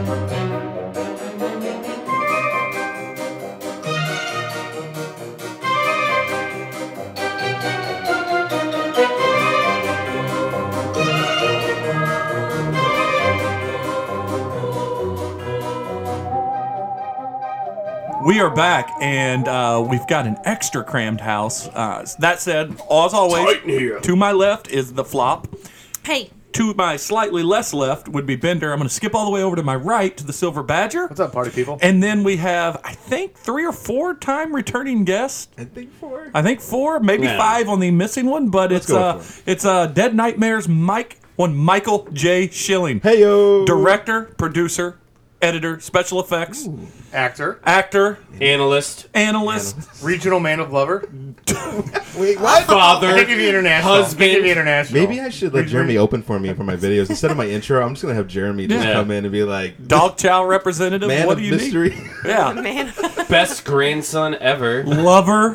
We are back, and we've got an extra crammed house. That said, as always, to my left is the Flop. Hey. To my slightly less left would be Bender. I'm going to skip all the way over to my right to the Silver Badger. What's up, party people? And then we have, I think, 3 or 4 time returning guests. I think 4. I think 4, maybe 5 on the missing one, but it's Dead Nightmares Michael J. Schilling. Hey yo. Director, producer, editor, special effects, Actor, analyst, regional man of lover, Wait, what? father, I think of you international. husband. International. Maybe I should let Jeremy open for me for my videos instead of my intro. I'm just gonna have Jeremy just come in and be like, Dog Chow representative. man What of do you mystery, need? Yeah, Man. Best grandson ever. lover,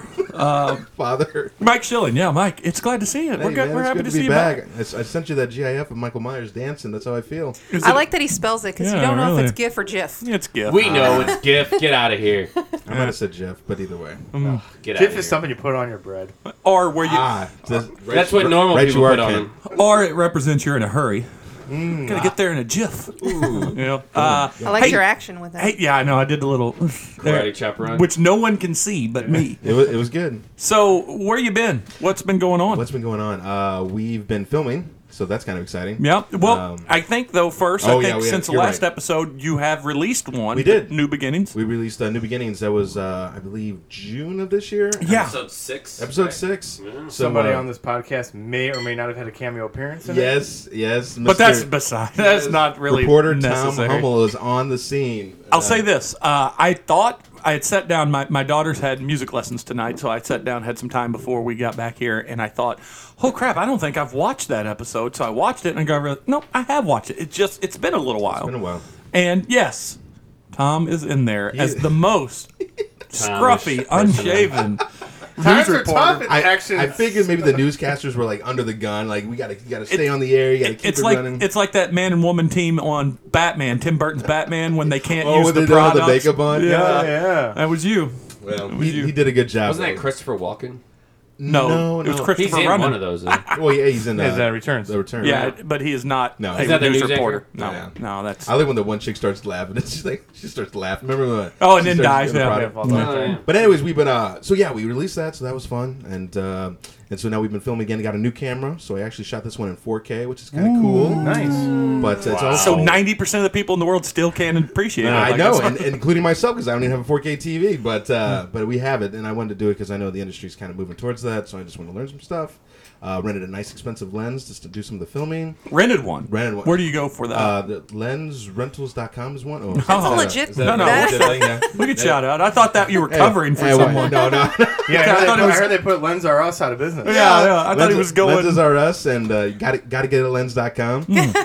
father. Mike Schilling. Yeah, Mike. It's glad to see you. Hey, man, We're it's happy good to be see you back. back. I sent you that GIF of Michael Myers dancing. That's how I feel. I like that he spells it because you Yeah, don't know really. if it's GIF or GIF. It's GIF. We know it's GIF. Get out of here. I might have said Jeff, but either way. Get out Jif of here. is something you put on your bread. Or where you, That's what normal people put on them. or it represents you're in a hurry. Gotta get there in a jiff. You know? I like Hey. your action with that. Hey, yeah, I know. I did the little, Karate chop run. which no one can see but me. It was good. So where you been? What's been going on? What's been going on? We've been filming, so that's kind of exciting. Yeah. Well, I think though first, oh, I think yeah, since the you're last right. episode, you have released one. We did. New Beginnings. We released New Beginnings. That was, I believe, June of this year. Yeah. Episode 6. Episode 6. So, Somebody on this podcast may or may not have had a cameo appearance in it. Yes. But that's Mr. beside. That's not really Reporter necessary. Tom Hummel is on the scene. I'll say this. I thought I had sat down. My daughters had music lessons tonight, so I sat down, had some time before we got back here, and I thought, oh crap, I don't think I've watched that episode. So I watched it, and I got no, I have watched it. It's been a little while. It's been a while. And yes, Tom is in there as the most scruffy, unshaven Times news are tough. reporter. I figured maybe the newscasters were like under the gun, like you gotta stay on the air, you gotta keep It's it like running. it's like that man and woman team on Batman, Tim Burton's Batman, when they can't use when the they don't have products. the makeup on. Yeah. That was you. Well, was you. he did a good job. Wasn't that though. Christopher Walken? No, it was no. Christopher He's in Runnon. one of those. Though. Well, yeah, he's in Is that Returns? The Return. Yeah, right? but he is not No. a Is that the news news reporter. anchor? No, that's. I like when the one chick starts laughing. It's just she starts laughing. Remember when? Oh, and she then starts dies, doing the yeah. product? Oh, yeah. But anyways, we've been so yeah, we released that, so that was fun, and so now we've been filming again. Got a new camera, so I actually shot this one in 4K, which is kind of cool. Nice. But it's also So 90% of the people in the world still can't appreciate it. I Like, know, it's- and including myself because I don't even have a 4K TV. But we have it, and I wanted to do it because I know the industry's kind of moving towards that. So I just want to learn some stuff. Rented a nice expensive lens just to do some of the filming. rented one. Rented one. Where do you go for that? The lensrentals.com is one. Oh, That's a legit. No, no. that- Yeah. We could shout out. I thought that you were covering for Hey, someone. No. Yeah, I thought it was- I heard they put Lens R Us out of business. Yeah. I thought he was going. Lenses are us, and got to get a lens.com.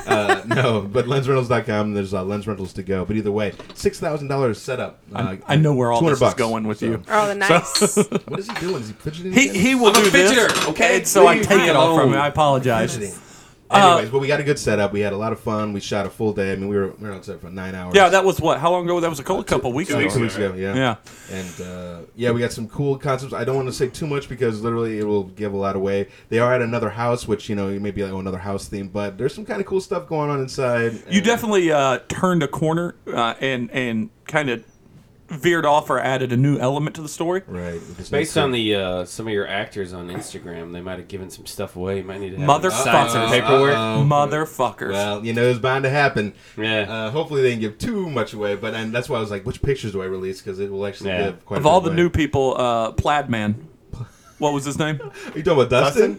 No, but lensrentals.com. There's lens rentals to go. But either way, $6,000 setup. I know where all this is $200 going with you. Oh, the nice. What is he doing? Is he fidgeting? He will I'm a do this. fidgeter, okay? And so I Leave take me it all from alone. him. I apologize. Fidgeting. Anyways, but we got a good setup. We had a lot of fun. We shot a full day. I mean, we were on set for 9 hours. Yeah, that was what? How long ago? That was a couple weeks ago. 2 weeks ago. Yeah. Yeah. And we got some cool concepts. I don't want to say too much because literally it will give a lot away. They are at another house, which you may be like another house theme, but there's some kind of cool stuff going on inside. You definitely turned a corner and kind of veered off or added a new element to the story. Right. Based on the some of your actors on Instagram, they might have given some stuff away. You might need to have Motherfuckers. sign some paperwork. Motherfuckers. Well, it's bound to happen. Yeah. Hopefully they didn't give too much away, and that's why I was like, which pictures do I release? Because it will actually give quite a Of bit all the away. new people, Plaid Man. What was his name? Are you talking about Dustin?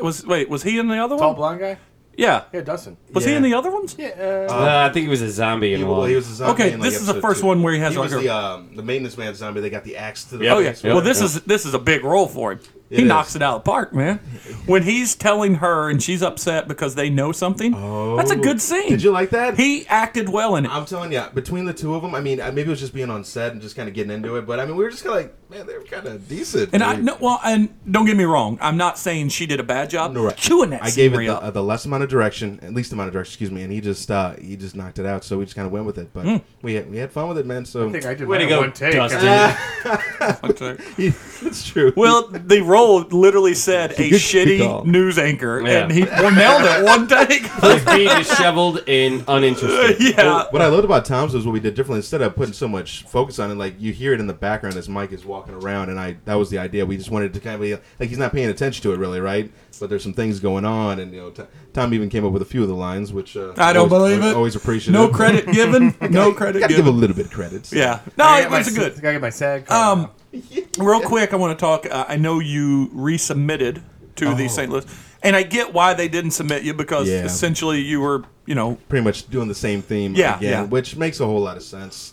Was he in the other Tall one? blonde guy? Yeah. Yeah, Dustin. Was he Yeah. in the other ones? Yeah. I think he was a zombie in one. He was a zombie. Okay, in, like, this is the episode first 2. one where he has He like was a. the maintenance man zombie. They got the axe to the Yep. Oh yeah. face. Well, this is a big role for him. He It knocks is. it out of the park, man. When he's telling her and she's upset because they know something, that's a good scene. Did you like that? He acted well in it. I'm telling you, between the two of them, I mean, maybe it was just being on set and just kind of getting into it, but I mean, we were just kind of like, man, they were kind of decent. And dude. and don't get me wrong, I'm not saying she did a bad job. No, right. Chewing that I gave it scenery up. the less amount of direction, least amount of direction, excuse me, and he just knocked it out. So we just kind of went with it, but we had fun with it, man. So I think I did Way to mine go, in one take. Dustin. it's true. Well, the role literally said a Good shitty call. news anchor, Yeah. and he nailed it one take. He's being disheveled and uninterested. Yeah. What I loved about Tom's was what we did differently. Instead of putting so much focus on it, like you hear it in the background as Mike is walking around, and that was the idea. We just wanted to kind of be like he's not paying attention to it really, right? But there's some things going on, and Tom even came up with a few of the lines, which I don't believe it. Always appreciative. No credit given. No credit Got to give a given. little bit of credit. Yeah. No, I it was good. Gotta get my SAG card now. Real quick, I want to talk. I know you resubmitted to the St. Louis, and I get why they didn't submit you because Yeah. essentially you were, Pretty much doing the same theme Yeah, again, yeah. which makes a whole lot of sense.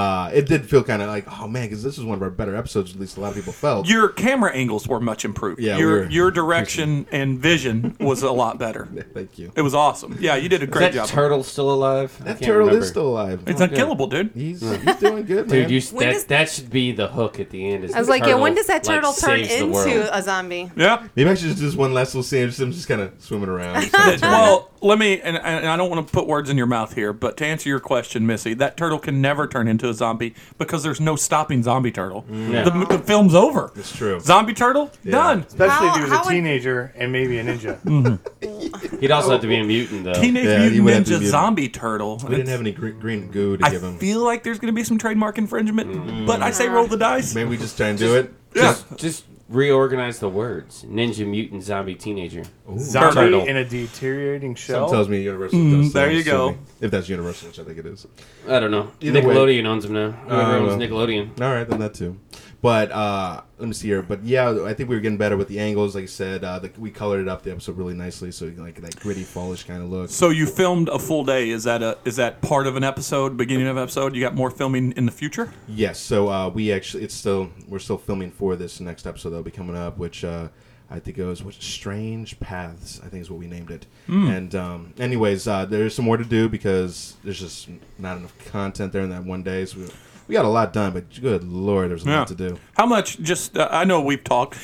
It did feel kind of like, oh man, because this is one of our better episodes. At least a lot of people felt. your camera angles were much improved. Yeah, your direction and vision was a lot better. Thank you. It was awesome. Yeah, you did a Is great that job. turtle still alive? I That can't turtle remember. is still alive. It's unkillable, dude. He's doing good, man. Dude, When does- that should be the hook at the end. Is I was the like, yeah, turtle, when does that turtle turn saves the world. into a zombie? Yeah. Maybe I should just do this one last little scene, just him just kind of swimming around. Well, let me, and I don't want to put words in your mouth here, but to answer your question, Missy, that turtle can never turn into a zombie because there's no stopping zombie turtle. Yeah. The film's over. It's true. Zombie turtle, done. Especially if he was How a would- teenager and maybe a ninja. He'd also have to be a mutant, though. Teenage Yeah, you Mutant would have to Ninja be- Zombie Turtle. We didn't have any green goo to I give him. feel like there's going to be some trademark infringement, but I say roll the dice. Maybe we just try and do it. Yeah. Just reorganize the words. Ninja, mutant, zombie, teenager. Zombie Turtle. in a deteriorating shell. Something tells me Universal does. there so you go. sue me. If that's Universal, which I think it is. I don't know. Either way. Nickelodeon owns them now. Whoever owns well. Nickelodeon. All right, then that too. But let me see here. But yeah, I think we were getting better with the angles. Like I said, we colored it up the episode really nicely, so like that gritty, fallish kind of look. So you filmed a full day. Is that part of an episode, beginning of an episode? You got more filming in the future? Yes. So we're still filming for this next episode that'll be coming up, which I think it was Strange Paths. I think is what we named it. And anyways, there's some more to do because there's just not enough content there in that one day. So we got a lot done, but good lord, there's a lot to do. How much? Just I know we've talked,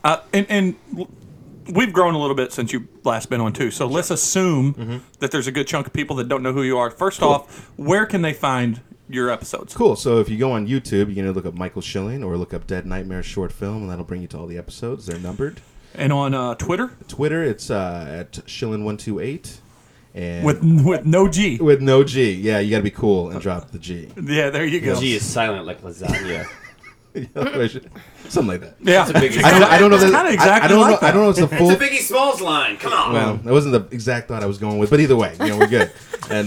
and we've grown a little bit since you last been on too. So let's assume that there's a good chunk of people that don't know who you are. First off, where can they find your episodes? Cool. So if you go on YouTube, you're gonna look up Michael Schilling or look up Dead Nightmare short film, and that'll bring you to all the episodes. They're numbered. And on Twitter Twitter, it's at Schilling128, and with no G. with no G. Yeah, you gotta be cool and drop the G. Yeah, there you go. G is silent like lasagna. Something like that. Yeah, That's a big. I don't know It's that. kinda exactly I don't like know. that. I don't know. It's the full. It's a Biggie Smalls line. Come on. Well, that wasn't the exact thought I was going with, but either way, we're good. And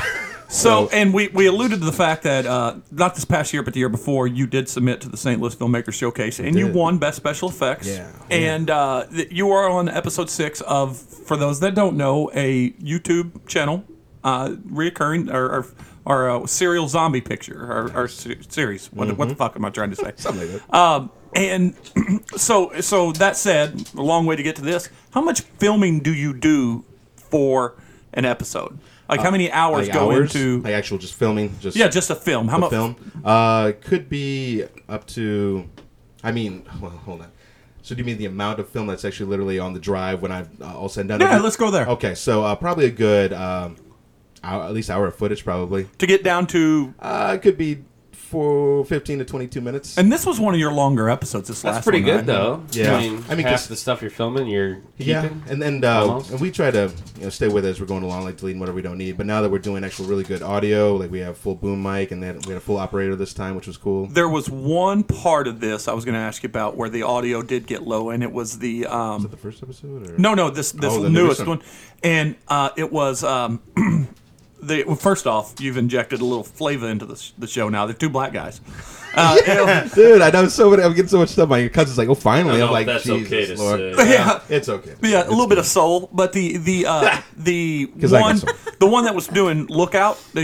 So, and we alluded to the fact that not this past year, but the year before, you did submit to the St. Louis Filmmakers Showcase, and you did. won Best Special Effects. Yeah. And you are on episode 6 of, for those that don't know, a YouTube channel, reoccurring or serial zombie picture or series. What the fuck am I trying to say? something like that. And so that said, a long way to get to this. How much filming do you do for an episode? Like how many hours Like go hours, into? like actual just filming, just Just a film. How the much film. Could be up to. I mean, well, hold on. So do you mean the amount of film that's actually literally on the drive when I've all said and done? Yeah, let's go there. Okay, so probably a good hour, at least hour of footage, probably. To get down to, It could be for 15 to 22 minutes. and this was one of your longer episodes. This That's last pretty one, good right? though. Yeah. I mean, half the stuff you're filming, you're keeping. Yeah, and Almost. we try to stay with it as we're going along, like deleting whatever we don't need. But now that we're doing actual really good audio, like we have full boom mic, and then we had a full operator this time, which was cool. There was one part of this I was going to ask you about where the audio did get low, and it was the Was it the first episode? Or? no, this Oh, the newest newest one, and it was well, first off, you've injected a little flavor into the show now. They're two black guys. Dude, I know so many. I'm getting so much stuff. My cousin's like, "Oh, finally!" I don't I'm know like, if that's "Jesus, okay to Lord." say. Yeah. It's okay. Yeah, a little bit of soul, but the 'Cause I got one soul. the one that was doing Lookout, he was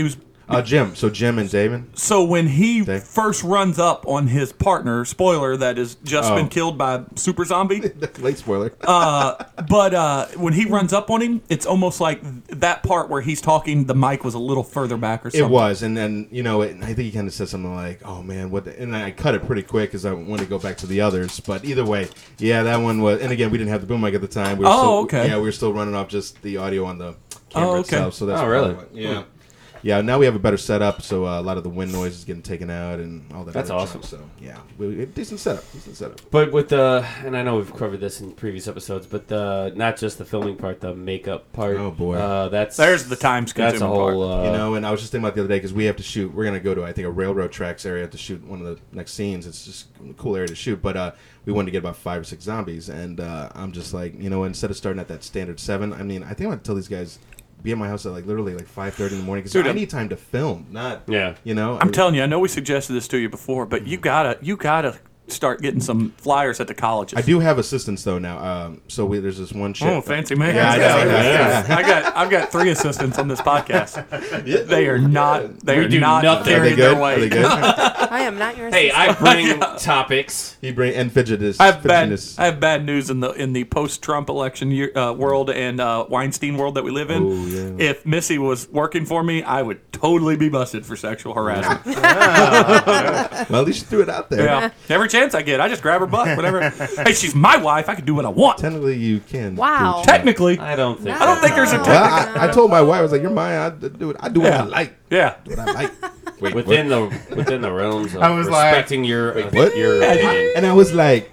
Jim. So Jim and Damon. So when he Dave? first runs up on his partner, spoiler, that has just Oh. been killed by a super zombie. Late spoiler. But when he runs up on him, it's almost like that part where he's talking, the mic was a little further back or something. It was, and then I think he kind of said something like, "Oh man, what?" And I cut it pretty quick because I wanted to go back to the others. But either way, yeah, that one was. And again, we didn't have the boom mic at the time. We were Okay. Yeah, we were still running off just the audio on the camera okay. itself. So that's Oh, really? probably what- yeah. Yeah, now we have a better setup, so a lot of the wind noise is getting taken out and all that. That's other awesome. junk, so yeah, decent setup. But with the, and I know we've covered this in previous episodes, but not just the filming part, the makeup part. Oh, boy. That's There's the time-consuming That's a whole. And I was just thinking about the other day because we have to shoot. We're gonna go to I think a railroad tracks area to shoot one of the next scenes. It's just a cool area to shoot, but we wanted to get about 5 or 6 zombies, and I'm just like, instead of starting at that standard 7, I mean, I think I'm gonna tell these guys. Be at my house at literally 5:30 in the morning because Dude, I need time to film. Not Yeah. I'm telling you, I know we suggested this to you before, but you gotta start getting some flyers at the colleges. I do have assistants though now. So there's this one chick. Oh, fancy man! Yeah, I know, yeah. I've got 3 assistants on this podcast. Yeah. They are not. They We are do not nothing. Are they carrying good? their Are they weight. good? I am not your Hey, assistant. I bring topics. He bring and fidgetist. I have bad. fidgetiness. I have bad news in the post-Trump election world and Weinstein world that we live in. Oh, yeah. If Missy was working for me, I would totally be busted for sexual harassment. Well, at least you threw it out there. Yeah, every chance I get, I just grab her butt. Whatever. Hey, she's my wife. I can do what I want. Technically, you can. Wow. do it. Technically, I don't think. I don't think there's a Well, I told my wife, I was like, "You're mine. I do it. I do what Yeah. I like. yeah. Do what I like." Wait, within the realms of I was like- respecting your what? your opinion. And I was like,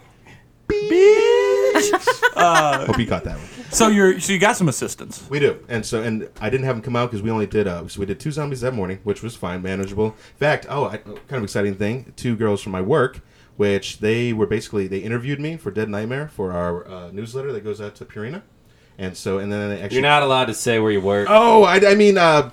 "Hope you caught that one." So you got some assistants. We do, and I didn't have them come out because we only did so we did 2 zombies that morning, which was fine, manageable. In fact, kind of exciting thing, 2 girls from my work, which they interviewed me for Dead Nightmare for our newsletter that goes out to Purina, and then they actually You're not allowed to say where you work. Oh, I mean, No,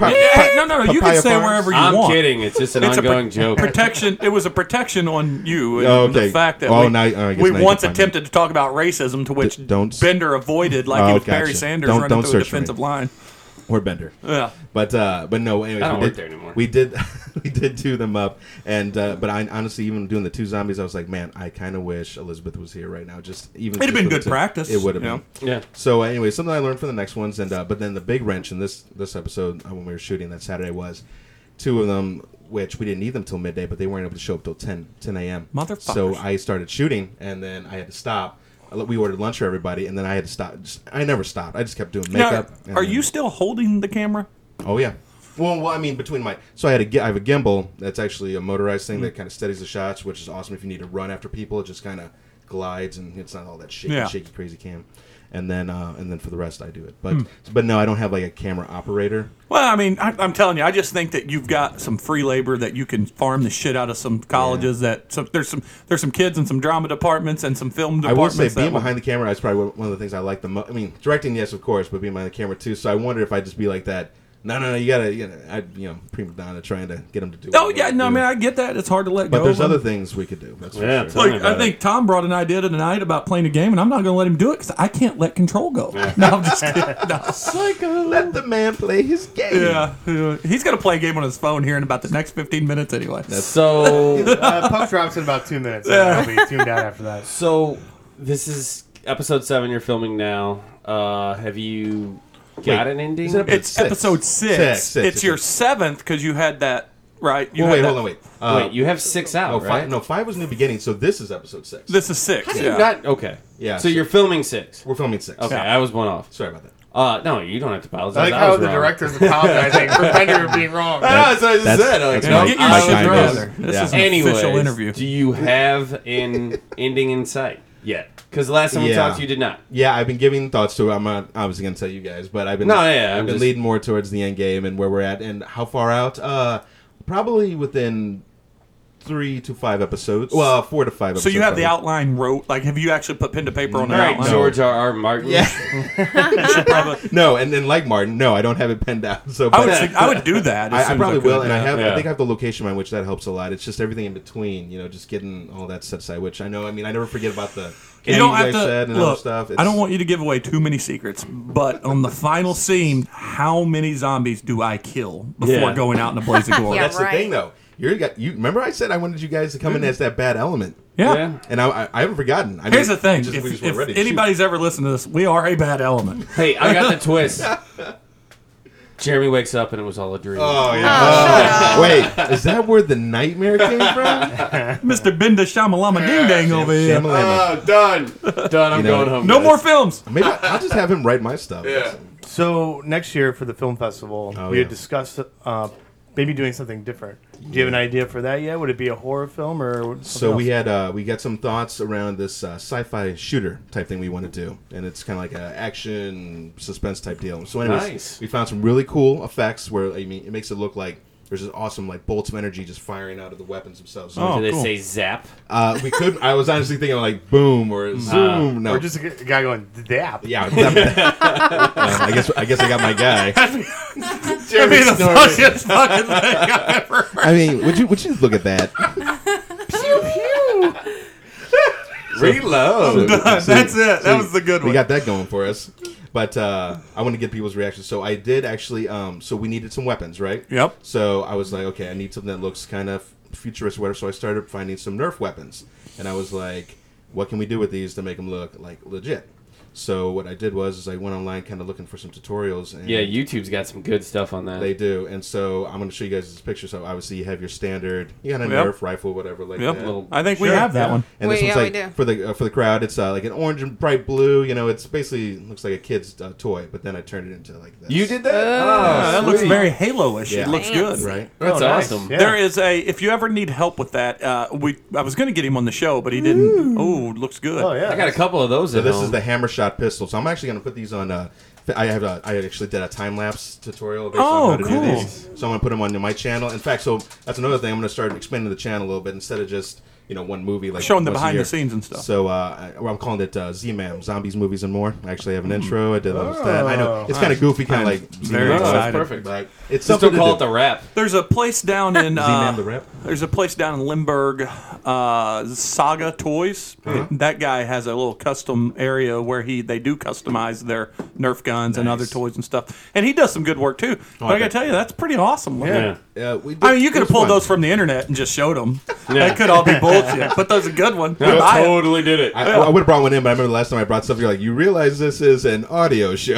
you can Papaya say Farms? wherever you I'm want. kidding. It's just an It's ongoing a joke. protection. It was a protection on you. And Oh, okay. The fact that Oh, we, now- I guess we now you once can find me. attempted to talk about racism, to which Don't- Bender avoided like he Oh, was Barry gotcha. Sanders Don't running through a search for me. defensive line. or Bender. Yeah. But no. Anyways, I don't we work did, there anymore. We did we did do them up, and but I honestly, even doing the 2 zombies, I was like, man, I kind of wish Elizabeth was here right now. Just even It'd have been for the good 2. practice, It would have you been. know? Yeah. So anyway, something I learned for the next ones, and but then the big wrench in this episode when we were shooting that Saturday was 2 of them, which we didn't need them till midday, but they weren't able to show up till 10 a.m. Motherfuckers. So I started shooting, and then I had to stop. We ordered lunch for everybody, and then I had to stop. I never stopped. I just kept doing Now, makeup. and are then- you still holding the camera? Oh yeah. Well, I mean, between I have a gimbal that's actually a motorized thing that kind of steadies the shots, which is awesome if you need to run after people. It just kind of glides and it's not all that shaky, crazy cam. And then for the rest, I do it. But no, I don't have like a camera operator. Well, I mean, I'm telling you, I just think that you've got some free labor that you can farm the shit out of some colleges. There's some kids in some drama departments and some film I will departments. say, being that behind the camera is probably one of the things I like the most. I mean, directing, yes, of course, but being behind the camera too. So I wonder if I'd just be like that. No, you gotta, prima donna trying to get them to do. Oh what yeah, they no, I do. mean I get that. It's hard to let But go. there's of other them. things we could do. That's for Yeah, sure. tell me Look, about I think Tom brought an idea tonight about playing a game, and I'm not going to let him do it because I can't let control go. No, I'm just kidding. No. Let the man play his game. Yeah, he's going to play a game on his phone here in about the next 15 minutes anyway. So Post drops in about 2 minutes. Yeah. I'll be tuned out after that. So this is episode 7 you're filming now. Have you got an ending? is it It's Six. episode 6. Six, It's your 7th because you had that, right? You Well, had wait, that- hold on, wait. Wait, you have 6 out, Oh, right? 5, no, 5 was New Beginning, so this is episode 6. This is 6. How do Yeah. you not? Okay. Yeah, So so- you're filming 6. We're filming 6. Okay, Yeah. I was one off. Sorry about that. No, you don't have to apologize. I like I how was the wrong. director's apologizing for Bender being wrong. That's what I just That's- said. Like, that's no, my- Get your I shit was kindness. wrong. together. This Yeah. is an Anyways, official interview. do you have an ending in sight yet? Because the last time we Yeah. talked, you did not. Yeah, I've been giving thoughts to it. I'm not obviously going to tell you guys, but I've been No, yeah, I've I'm been just- leading more towards the end game and where we're at and how far out. Probably within 3 to 5 episodes. Well, 4 to 5 episodes. So you have the probably. outline wrote. Like, have you actually put pen to paper on All the right, outline? George R. Martin. Yeah. You should probably. No, and then like Martin, no, I don't have it penned out. So I would do that. As I soon probably as I could, will, and yeah. I Yeah. think I have the location on which that helps a lot. It's just everything in between, just getting all that set aside. Which I know. I mean, I never forget about the You don't guys have to said and other look. stuff. I don't want you to give away too many secrets, but on the final scene, how many zombies do I kill before Yeah. going out in a blaze of glory? Yeah. That's the right. thing, though. You remember I said I wanted you guys to come in as that bad element, Yeah. and I haven't forgotten. I Here's mean, the thing: we just if weren't ready to shoot. anybody's ever listened to this, we are a bad element. Hey, I got the twist. Jeremy wakes up and it was all a dream. Oh yeah. shut up. Wait, is that where the nightmare came from? Mr. Binda Shamalama Ding Dang over here. Shamalama. Done. Done. I'm You know, going home. No guys. more films. Maybe I'll just have him write my stuff. Yeah. So next year for the film festival, Oh, we had yeah. discussed maybe doing something different. Do you have an idea for that yet? Would it be a horror film or something So we else? had we got some thoughts around this sci-fi shooter type thing we want to do, and it's kind of like an action suspense type deal. So anyways, Nice. we found some really cool effects where it makes it look like there's this awesome like bolts of energy just firing out of the weapons themselves. So, Oh, Do they cool. say zap? we could. I was honestly thinking like boom or zoom. No, Or just a guy going, dap. yeah. I guess I got my guy. That'd be the funniest fucking thing I've ever heard. I mean, would you look at that? Reload. That's it. That was the good one. We got that going for us. But I want to get people's reactions. So I did actually. So we needed some weapons, right? Yep. So I was like, okay, I need something that looks kind of futuristic, or whatever. So I started finding some Nerf weapons, and I was like, what can we do with these to make them look like legit? So what I did was I went online, kind of looking for some tutorials. And Yeah, YouTube's got some good stuff on that. they do. And so I'm going to show you guys this picture. So obviously you have your standard, you got a Yep. Nerf rifle, whatever, like Yep. that. I think we Sure, have that Yeah. one. And this We- one's yeah, like we do. for the crowd, it's like an orange and bright blue. It's basically looks like a kid's toy, but then I turned it into like this. You did that? Yeah, that looks sweet. very Halo-ish. Yeah. It looks Fancy. good. right. That's Oh, nice. awesome. Yeah. There is if you ever need help with that, I was going to get him on the show, but he didn't. Oh, looks good. Oh, yeah. I got a couple of those So at this home. is the hammer shot pistol. So I'm actually going to put these on. I actually did a time lapse tutorial based Oh, on how to cool. do these. So I'm going to put them on my channel. In fact, so that's another thing. I'm going to start expanding the channel a little bit instead of just one movie like Showing the once a behind year. the scenes and stuff. So I'm calling it Z-Man, Zombies, Movies, and More. I actually have an intro. I did almost that. I know it's kind of goofy, kind of I'm like very Z-Man, excited. Perfect. but it's Just something don't to call do. it the rap. There's a place down in Z-Man the Rep. There's a place down in Limburg, Saga Toys. That guy has a little custom area where they do customize their Nerf guns and other toys and stuff, and he does some good work too. But I okay. gotta tell you, that's pretty awesome. Yeah. We did, I mean, you could it have was pulled fun. those from the internet and just showed them. Yeah. That could all be bullshit, but those are good one. I Buy it. totally did it. I would have brought one in, but I remember the last time I brought stuff, you're like, you realize this is an audio show.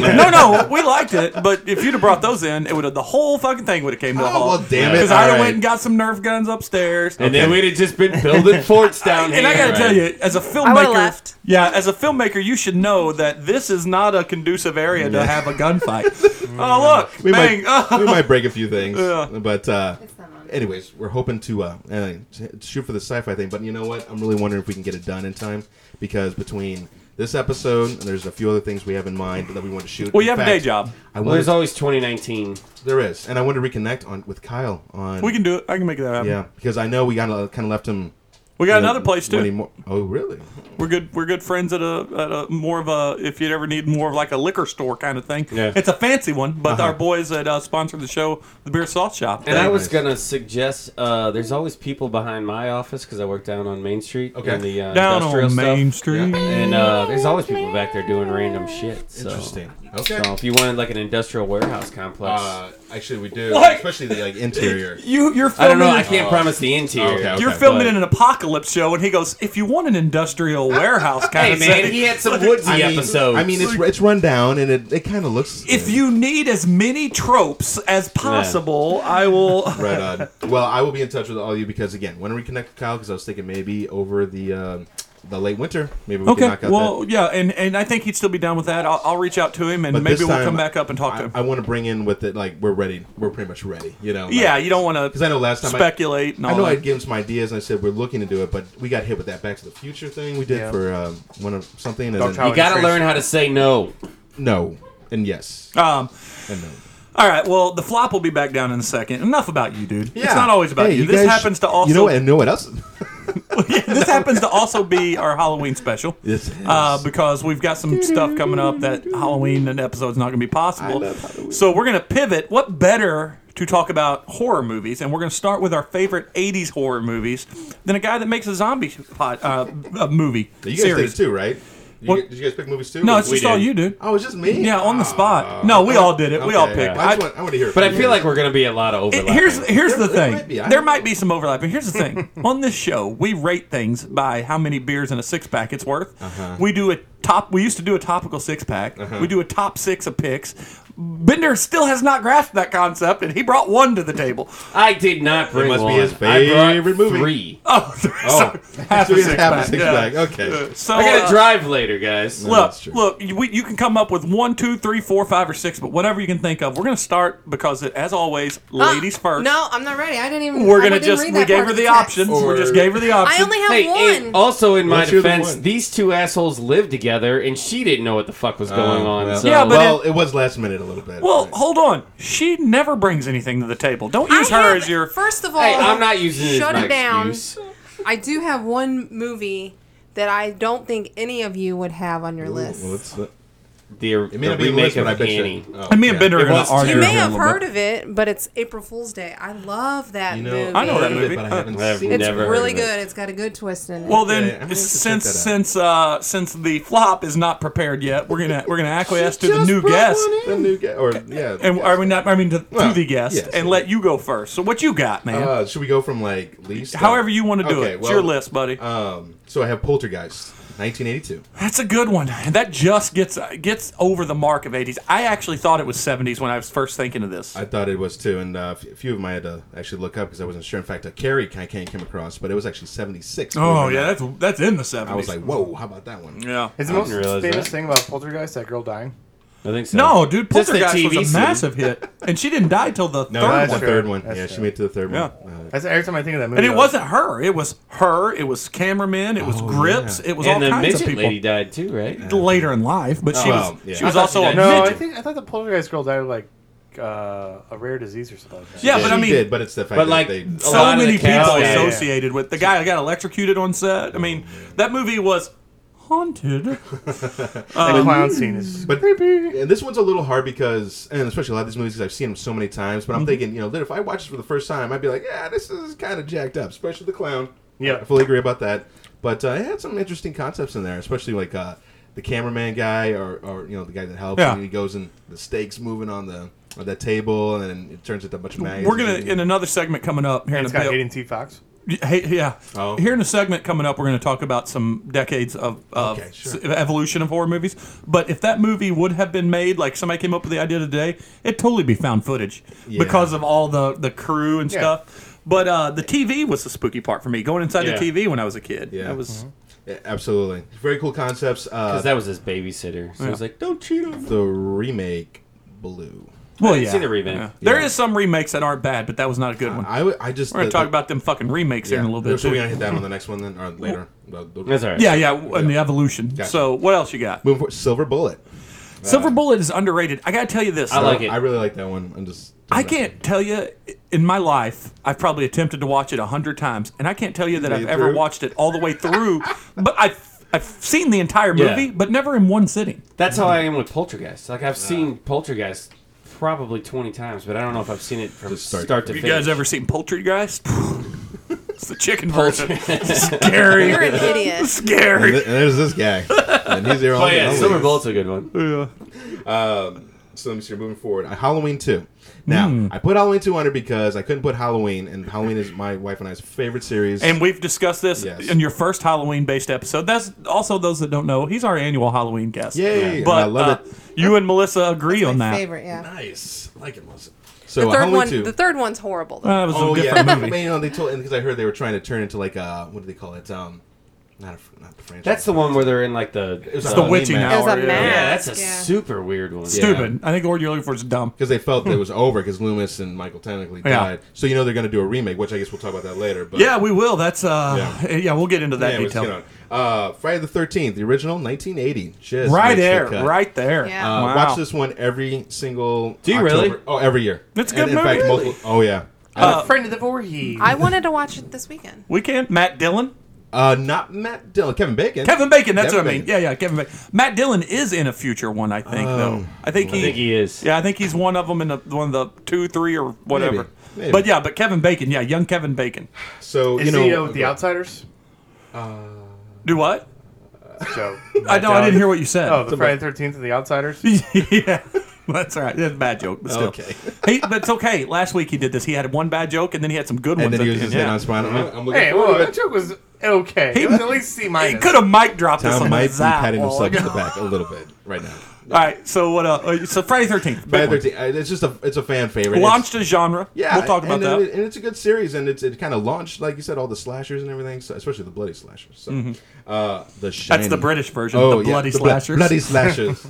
No, we liked it, but if you'd have brought those in, it would have the whole fucking thing would have came to a Oh, halt. well, damn it. Because I'd have All went right. and got some Nerf guns upstairs. And then we'd have just been building forts down here. And I gotta tell right? you, as a I filmmaker, would've left. yeah, as a filmmaker, you should know that this is not a conducive area to have a gunfight. Oh look, we bang! might we might break a few things, Yeah. but anyways, we're hoping to shoot for the sci-fi thing. But you know what? I'm really wondering if we can get it done in time, because between this episode and there's a few other things we have in mind that we want to shoot. Well, In you have a fact, day job. I Well, wanted, there's always 2019. there is, and I want to reconnect with Kyle on. We can do it. I can make that happen. Yeah, because I know we kind of left him. We got another place when too. oh, really? We're good friends at a more of a, if you'd ever need more of like a liquor store kind of thing. Yeah. It's a fancy one, but our boys that sponsor the show, the Beer Sauce Shop. And I was nice. gonna suggest, there's always people behind my office because I work down on Main Street. Okay. In the down industrial on stuff. Main Street. And there's always people back there doing random shit. So. Interesting. Okay. So if you wanted like an industrial warehouse complex, Actually, we do, What? especially the interior. You're I don't filming. know. I can't promise the interior. Okay. You're filming but- in an apocalypse show, and he goes, "If you want an industrial warehouse kind Hey of man, setting, he had some woodsy episodes. I mean, it's run down and it kind of looks. if you need as many tropes as possible, I will." Right on. Well, I will be in touch with all of you because again, when we connect with Kyle, because I was thinking maybe over the late winter, maybe we can Okay, knock out well, that. yeah, and I think he'd still be down with that. I'll reach out to him, and But maybe this we'll time, come back up and talk to him. I want to bring in with it like we're ready. We're pretty much ready. Yeah, you don't want Because to I know last time speculate and all I know that. I'd given some ideas and I said we're looking to do it, but we got hit with that Back to the Future thing we did Yeah. for one of something. And Dr. then, Howard. you got to learn how to say no. no and yes Um, and no. All right. Well, the flop will be back down in a second. Enough about you, dude. Yeah. It's not always about Hey, you. you This guys happens to also. You know what? And know what else? Yeah, this happens to also be our Halloween special. Yes, it is. Because we've got some stuff coming up that Halloween and episode's not going to be possible. I love Halloween. So we're going to pivot. What better to talk about horror movies? And we're going to start with our favorite 80s horror movies than a guy that makes a zombie movie You guys series. did too, right? What? Did you guys pick movies too? No, Or- it's just all you, dude. Oh, it's just me? Yeah, on the spot. No, we all did it. We all Okay. picked. I want to hear it But from I feel you. like we're going to be a lot of overlap. Here's the There thing. might be. I There don't might know. be some overlap, but here's the thing. On this show, we rate things by how many beers in a six pack it's worth. We do a top. We used to do a topical six pack. We do a top 6 of picks. Bender still has not grasped that concept, and he brought one to the table. I did not bring must be one. his I brought favorite movie. 3. Oh, half So a he's six half a pack. six yeah. pack. Okay. So I got to drive later, guys. No, Look, that's true. look. You can come up with 1, 2, 3, 4, 5, or 6, but whatever you can think of. We're gonna start because, as always, ladies first. No, I'm not ready. I didn't even. We're I gonna didn't just read we that gave part her of the text. options. Or- We just gave her the options. I only have Hey, one. and also in my Let's hear the defense, one. these two assholes lived together, and she didn't know what the fuck was going on. Well, So. Yeah, but well, it was last minute a little bit. Well, Right. hold on. She never brings anything to the table. Don't use her as your. First of all, Hey, I'm not using it as shut my it down. excuse. I do have one movie that I don't think any of you would have on your list. Well, it's, The may not be the remake list, of but I bet Annie. you. Oh, And me and yeah. Bender are It going was to argue You may here in a have little heard bit. of it, but it's April Fool's Day. I love that You know, movie. I know that I've heard of movie. it, but I haven't I've seen It's never heard really of it. good. It's got a good twist in it. Well, Okay, I'm then, gonna have to since the flop is not prepared yet, we're gonna acquiesce to the Just new brought guest, one in. The new guest, or yeah. and are we not? I mean, to Well, the guest, yes. and let you go first. So, what you got, man? Should we go from like least? However you want to do Okay, it. It's well, your list, buddy. So I have Poltergeist, 1982. That's a good one. And that just gets over the mark of 80s. I actually thought it was 70s when I was first thinking of this. I thought it was too, and a few of them I had to actually look up because I wasn't sure. In fact, Carrie I came across, but it was actually 76. Oh believe it or yeah, not. that's in the 70s. I was like, whoa, how about that one? yeah. Is the I most didn't realize famous that. thing about Poltergeist that girl dying? I think so. No, dude, Just the Poltergeist was TV a series. massive hit, and she didn't die till the No, third that's one. the true. third one. That's Yeah, true. she made it to the third Yeah. one. That's every time I think of that movie. And it I- wasn't her. It was her. It was cameraman. It was Oh, Grips. yeah. It was And all the kinds of midget people. lady died too, right? Later in life, but she well, was yeah. she was I thought also she a died. No, midget. I thought the Poltergeist girl died of like a rare disease or something like that. Yeah, but I She mean, did, but it's the fact But, that like, they. a so lot of the many people cast- yeah, yeah. associated with the guy that got electrocuted on set. I mean, that movie was haunted. The clown scene is But creepy. and this one's a little hard because, and especially a lot of these movies, because I've seen them so many times. But I'm thinking, that if I watch this for the first time, I'd be like, yeah, this is kind of jacked up, especially the clown. Yeah. I fully agree about that. But it had some interesting concepts in there, especially like the cameraman guy, or the guy that helps. Yeah. And he goes and the steaks moving on that table, and then it turns into a bunch of maggots. We're gonna in another segment coming up here in It's a got bit. Hayden T. Fox. Hey, yeah. Oh. Here in a segment coming up, we're going to talk about some decades of Okay, sure. evolution of horror movies. But if that movie would have been made, like somebody came up with the idea today, it'd totally be found footage Yeah. because of all the crew and Yeah. stuff. But the TV was the spooky part for me. Going inside Yeah. the TV when I was a kid. Yeah. That was Yeah, absolutely. Very cool concepts. Because that was his babysitter. So Yeah. I was like, don't cheat on The remake, Blue. well, I've yeah. seen the remake. Yeah. There Yeah. is some remakes that aren't bad, but that was not a good one. I just We're going to talk about them fucking remakes here in a little bit So too. we're gonna hit that on the next one then, or later. That's all right. Yeah, and the evolution. Gotcha. So what else you got? Moving forward, Silver Bullet. Silver Bullet is underrated. I got to tell you this. I like it. I really like that one. I'm just. I can't tell you, in my life, I've probably attempted to watch it 100 times, and I can't tell you that Made I've it ever through? watched it all the way through. But I've seen the entire Yeah. movie, but never in one sitting. That's how I am with Poltergeist. Like, I've seen Poltergeist probably 20 times, but I don't know if I've seen it from Just start- start to Have you finish. guys ever seen Poultrygeist? It's the chicken version. Scary. You're an idiot. Scary. And there's this guy, and he's here all Oh, yeah, only. Silver Bullet's a good one. So let me see. Moving forward, Halloween 2. Now I put Halloween 2 under because I couldn't put Halloween, and Halloween is my wife and I's favorite series. And we've discussed this Yes. in your first Halloween-based episode. That's also those that don't know. He's our annual Halloween guest. Yay! But I love it. you and Melissa agree on My that. favorite, yeah. Nice, I like it, Melissa. The So third Halloween one. 2. The third one's horrible. Though. That was Oh a yeah, different but, movie. they told because I heard they were trying to turn into like what do they call it? Not the franchise. That's the one where they're in like the. It's the witching mask. It was hour. a Yeah. mask. Yeah, that's a Yeah. super weird one. Stupid. I think the word you're looking for is dumb. Because they felt it was over because Loomis and Michael technically Yeah. died. So they're going to do a remake, which I guess we'll talk about that later. But Yeah, we will. That's yeah, we'll get into that let's detail. get on. Friday the 13th, the original, 1980. Shiz Right makes the there, cut. right there. Yeah. Wow. Watch this one every single. Do you October. really? Oh, every year. It's a good in movie. fact, Really? multiple. Oh yeah. A friend of the Voorhees. I wanted to watch it this weekend. We can. Matt Dillon. Not Matt Dillon, Kevin Bacon. Kevin Bacon, that's Kevin what I mean. Bacon. Yeah, Kevin Bacon. Matt Dillon is in a future one, I think, though. I think he is. Yeah, I think he's one of them in one of the 2, 3, or whatever. Maybe. But yeah, but Kevin Bacon, yeah, young Kevin Bacon. So Is he with the Outsiders? Do what? So I know, I didn't hear what you said. Oh, the Friday the 13th of the Outsiders. Yeah, that's right. That's a bad joke, but still. Okay. But it's okay. Last week he did this. He had one bad joke, and then he had some good And ones. then he was at just the hitting end. on Spinal. I'm looking Hey, forward well, to that it. joke was okay. He- It was at least C He minus. could have mic dropped this Tom on might the be zap. patting while himself in ago. the back a little bit right now. All right, so what? So Friday 13th. Friday the 13th. It's just it's a fan favorite. Launched a genre. Yeah, we'll talk about that. And it's a good series, and it kind of launched, like you said, all the slashers and everything, so, especially the bloody slashers. So, the Shining. That's the British version. Oh, the bloody yeah, the slashers. bloody slashers.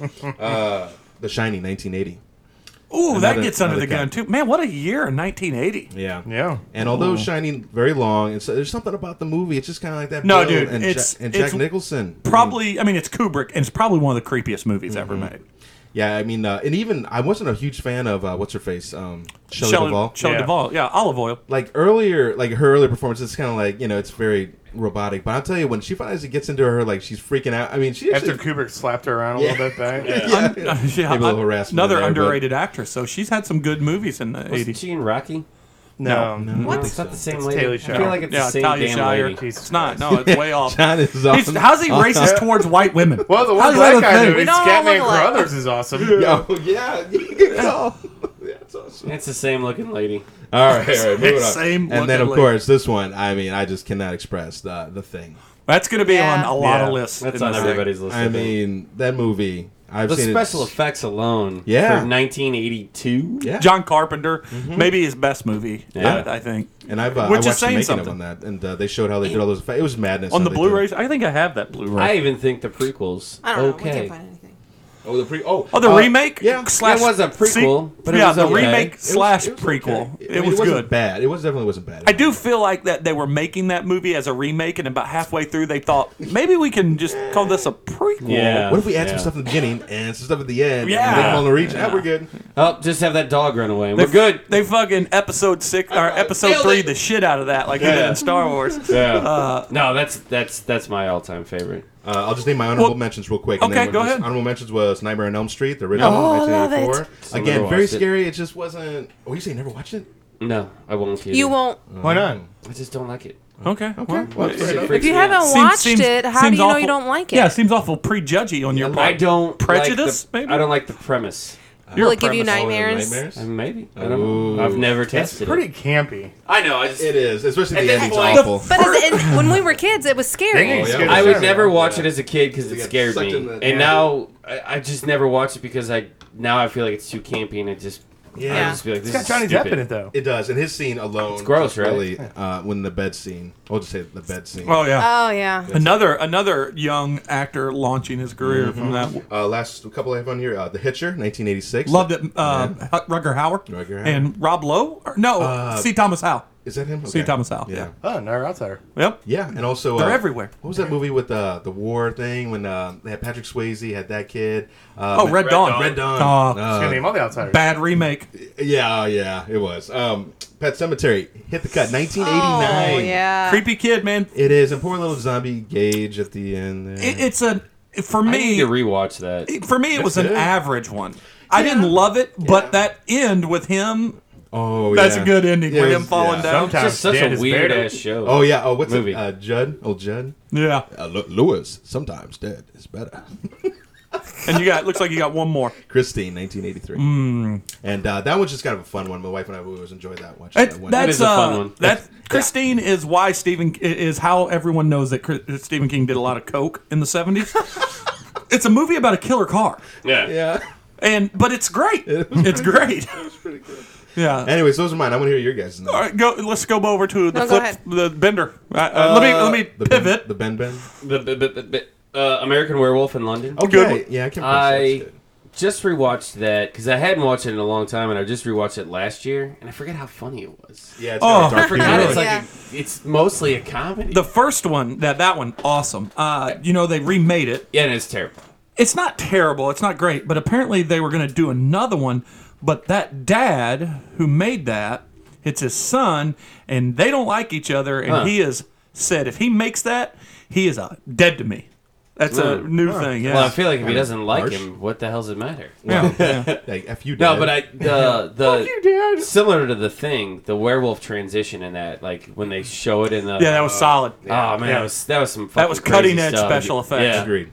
The Shining, 1980. Ooh, that Another- gets under the another gun cut. too. Man, what a year in 1980. Yeah. Yeah. And although Shining very long, there's something about the movie. It's just kind of like that. No, Bill dude, and it's- and Jack it's Nicholson. Probably, I mean, it's Kubrick, and it's probably one of the creepiest movies ever made. Yeah, I mean, and even I wasn't a huge fan of what's her face, Shelley Duvall. Shelley Yeah. Duvall. Yeah, olive oil. Like her earlier performance, it's kind of like it's very robotic. But I'll tell you, when she finally gets into her, like she's freaking out. I mean, she After actually, Kubrick slapped her around a little bit back. Yeah, maybe a little harassment. Another in there, but- underrated actress. So she's had some good movies in the Wasn't 80s. she in Rocky? No. What? It's not the same It's lady. Talia I Shire. feel like it's Yeah, the same Talia damn Shire. lady. Jesus It's not. Christ. No, it's way off. John is awesome. How's he racist towards white women? Well, the How's one that black a guy thing? movie, We don't all Scatman look alike. Crothers, is awesome. Oh yeah, good call. Yeah, it's awesome. It's the same looking lady. All right, moving on. Same And then, of looking course, this one. I mean, I just cannot express the thing. That's going to be Yeah. on a lot Yeah. of lists. That's in on this everybody's list. I mean, that movie. I've the seen special it. effects alone. Yeah. For 1982. Yeah, thing. John Carpenter, maybe his best movie. Yeah. I think. and I Which is watched the saying making something. of on that, and they showed how they did all those effects. It was madness. On how the they did Blu-rays, it. I think I have that Blu-ray. I even think the prequels. I don't know. We okay. can't find anything. Oh, the pre. Oh, Oh, the remake? Yeah, Slash, It was a prequel, but it yeah, was the okay. remake It was- slash It was prequel. okay. It I mean, was wasn't good. bad. It definitely wasn't bad. I do feel like that they were making that movie as a remake, and about halfway through, they thought maybe we can just call this a prequel. Yeah. What if we add some Yeah. stuff in the beginning and some stuff at the end? Yeah. And make them all in the reach. Yeah, we're good. Oh, just have that dog run away. And They we're good. They fucking episode 6 or episode Nailed 3 it. the shit out of that, like they did Yeah. in Star Wars. Yeah. No, that's my all-time favorite. I'll just name my honorable mentions real quick. And okay, then go just- ahead. Honorable mentions was Nightmare on Elm Street, the original, Oh, I love 1984. it. Still Again, never very watched it. scary. It just wasn't. Oh, you say you never watched it? No, I won't. Either. You won't. Why not? I just don't like it. Okay. Well, that's fair enough. If you me haven't out. watched it, how do you know you don't like it? Yeah, it seems awful prejudgy on your part. I don't Prejudice, Like maybe? I don't like the premise. You're Will a it give you premise. nightmares? Maybe. I don't Ooh. know. I've never It's tested pretty it. campy. I know. I just. It is, especially At the this ending's point- awful. But when we were kids, it was scary. They yeah. scared I the would shit never out of watch me. it as a kid because You it got scared sucked me, in the- and yeah. now I just never watch it because now I feel like it's too campy and it just. Yeah. I just feel like this It's got is Johnny stupid. Depp in it, though. It does, and his scene alone. It's gross, just right? Really, when the bed scene. I'll just say the bed scene. Oh yeah. Oh, yeah. Another young actor launching his career from that. Last couple I have on here, The Hitcher, 1986. Loved it. Rutger Hauer. Rutger Hauer. And Rob Lowe. C. Thomas Howell. Is that him? C. Okay. Thomas Howell. Yeah. Oh, no, outsider. Yep. Yeah, and also They're everywhere. What was that movie with the war thing when they had Patrick Swayze, had that kid? Red Dawn. Red Dawn. Oh. It's gonna name all the outsiders. Bad remake. Yeah, it was. Pet Cemetery hit the cut, 1989. Oh, yeah. Creepy kid, man. It is, and poor little zombie Gage at the end. There. It's for I need me. to rewatch that. For me, it was an good. average one. I didn't love it, but that end with him. Oh, That's yeah. a good ending Yeah, with it him was- falling yeah. down. It's Sometimes just such dead a is weird better. ass show. Oh yeah. Oh, what's Movie. it? Judd. Old Judd. Yeah. Lewis. Sometimes dead is better. And looks like you got one more. Christine, 1983. And that one's just kind of a fun one. My wife and I always enjoyed that. Watching that one. That's is a fun one. That Christine is why is how everyone knows that Stephen King did a lot of coke in the 70s. It's a movie about a killer car, Yeah. yeah. but it's great. It's great. It's pretty good. Yeah. Anyways, those are mine. I want to hear your guys' All right, go. Let's go over to the No, go flip, ahead. the Bender. Let me The pivot. Ben. The American Werewolf in London. Okay. Good. Yeah, I can. I just rewatched that because I hadn't watched it in a long time, and I just rewatched it last year, and I forget how funny it was. Yeah. It's Oh, got a I dark forgot humor. it's like Yeah. it's mostly a comedy. The first one, that one, awesome. They remade it. Yeah, and it's terrible. It's not terrible. It's not great, but apparently they were going to do another one. But that dad who made that, it's his son, and they don't like each other. And he has said if he makes that, he is dead to me. That's a new thing. Yeah. Well, I feel like if he doesn't like harsh. him, what the hell does it matter? yeah. yeah. Like, F you, No, Dad. but the similar to the thing, the werewolf transition in that, like when they show it in the Yeah, that was solid. Oh man, Yeah. that was some fucking That was cutting crazy edge stuff. special effects. Yeah. Agreed.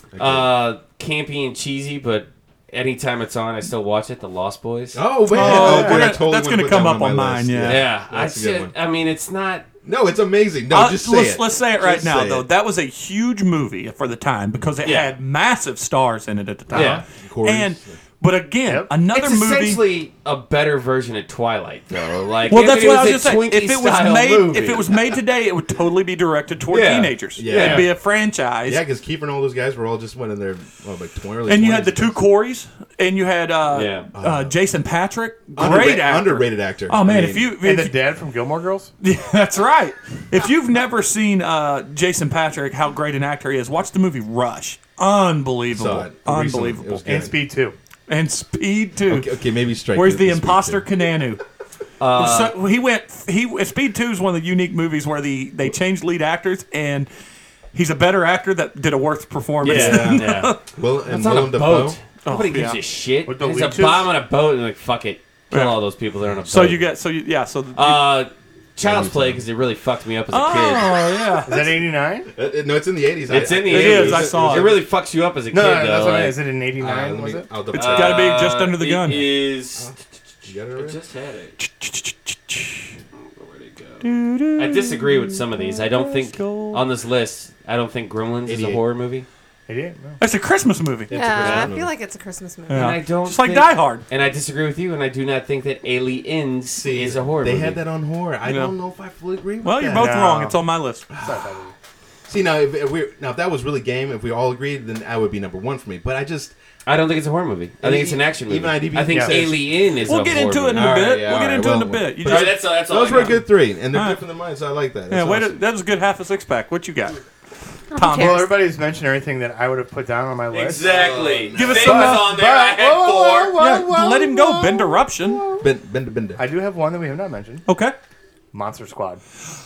Campy and cheesy, but anytime it's on, I still watch it. The Lost Boys. Oh man, Oh, good. I that's totally gonna put come that up one on my mine, list. yeah. Yeah, That's a good one. I mean, it's not. No, it's amazing. No, just say it. Let's say it right Just now, say though. it. That was a huge movie for the time because it Yeah. had massive stars in it at the time. Yeah. Corey's. And but again, Yep. another It's movie. essentially a better version of Twilight, though. Like, Well, if that's it what I was was going a to say. If it was Twinkie-style made, movie. if it was made today, it would totally be directed toward Yeah. teenagers. Yeah. It'd be a franchise. Yeah, because Kiefer and all those guys were all just went in their like 20 And you had the two Corys, and you had Yeah. Jason Patrick, great underrated, actor. underrated actor. Oh man, I mean, if you, And the dad from Gilmore Girls? yeah, that's right. If you've never seen Jason Patrick, how great an actor he is, watch the movie Rush. Unbelievable, Saw it recently. It unbelievable. was good. And Speed 2. And Speed 2. Okay, maybe strike. Where's the Speed imposter too. Kananu? So he went. Speed 2 is one of the unique movies where they changed lead actors, and he's a better actor that did a worse performance. Yeah, yeah. Well, and It's on a Willem Dafoe. boat. Nobody gives yeah. a shit. With the There's a leeches? bomb on a boat, and like, fuck it. Kill Yeah. all those people that are on a boat. So you get Child's Play, because it really fucked me up as a Oh kid. yeah. Is that 89? No, it's in the 80s. It's in the It 80s. is, I saw It it. really fucks you up as a kid, No, though. that's what I mean. like- Is it in 89? Was it? I'll double It's check. got to be just under the gun. It is. You got it I already? just had it. Where'd it go? I disagree with some of these. I don't think on this list. I don't think Gremlins is a 88. horror movie. 88? No. It's a Christmas movie. Yeah, I Christmas feel like it's a Christmas movie. Yeah. And I don't Just like think- Die Hard. And I disagree with you. And I do not think that Aliens is a horror They movie. had that on horror. I Yeah. don't know if I fully agree with Well, that. you're both No. wrong. It's on my list. It's not that movie. See, now if that was really game, if we all agreed, then that would be number one for me. But I just I don't think it's a horror movie. I think it's an action movie. Even IDB I think Yeah. Alien is We'll a get horror into it in movie. a All bit. right, yeah, We'll get all into right, it in a well, bit. You but just, That's all those I were a got. good three, and they're All right. different than mine, so I like that. yeah, That's wait. awesome. That was a good half a six pack. What you got, Tom? cares? Well, everybody's mentioned everything that I would have put down on my list. Exactly. Give us Things some, on there. I had four. Yeah, let him go. Bend eruption. Bender. I do have one that we have not mentioned. Okay. Monster Squad.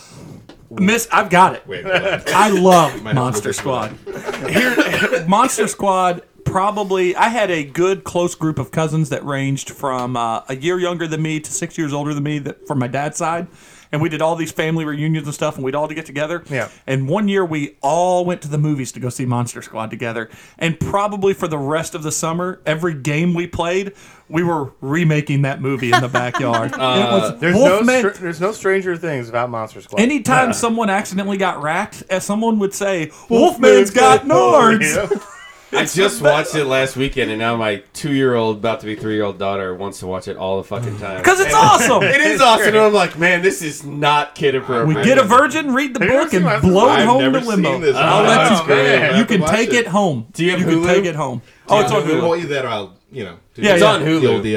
Miss, I've got it. Wait, hold on. I love Might have Monster to look Squad. Here, Monster Squad. Probably, I had a good close group of cousins that ranged from a year younger than me to 6 years older than me. That from my dad's side, and we did all these family reunions and stuff, and we'd all get together. Yeah. And one year we all went to the movies to go see Monster Squad together, and probably for the rest of the summer, every game we played, we were remaking that movie in the backyard. It was Wolfman. There's no stranger things about Monster Squad. Anytime someone accidentally got racked, as someone would say, "Wolfman's got nards." Yeah. I just watched it last weekend, and now my 2-year-old, about to be 3-year-old daughter wants to watch it all the fucking time. Because it's awesome. It is awesome, and I'm like, man, this is not kid appropriate. We get a virgin, read the Have you ever book, seen and Monster blow Squad? it I've home never to limbo. seen this. I'll let that's you. great. You can take it home. Do you have can Hulu? take it home. Oh, it's on Hulu. Hulu. Well, either I'll, do Yeah, It's yeah. on Hulu. the old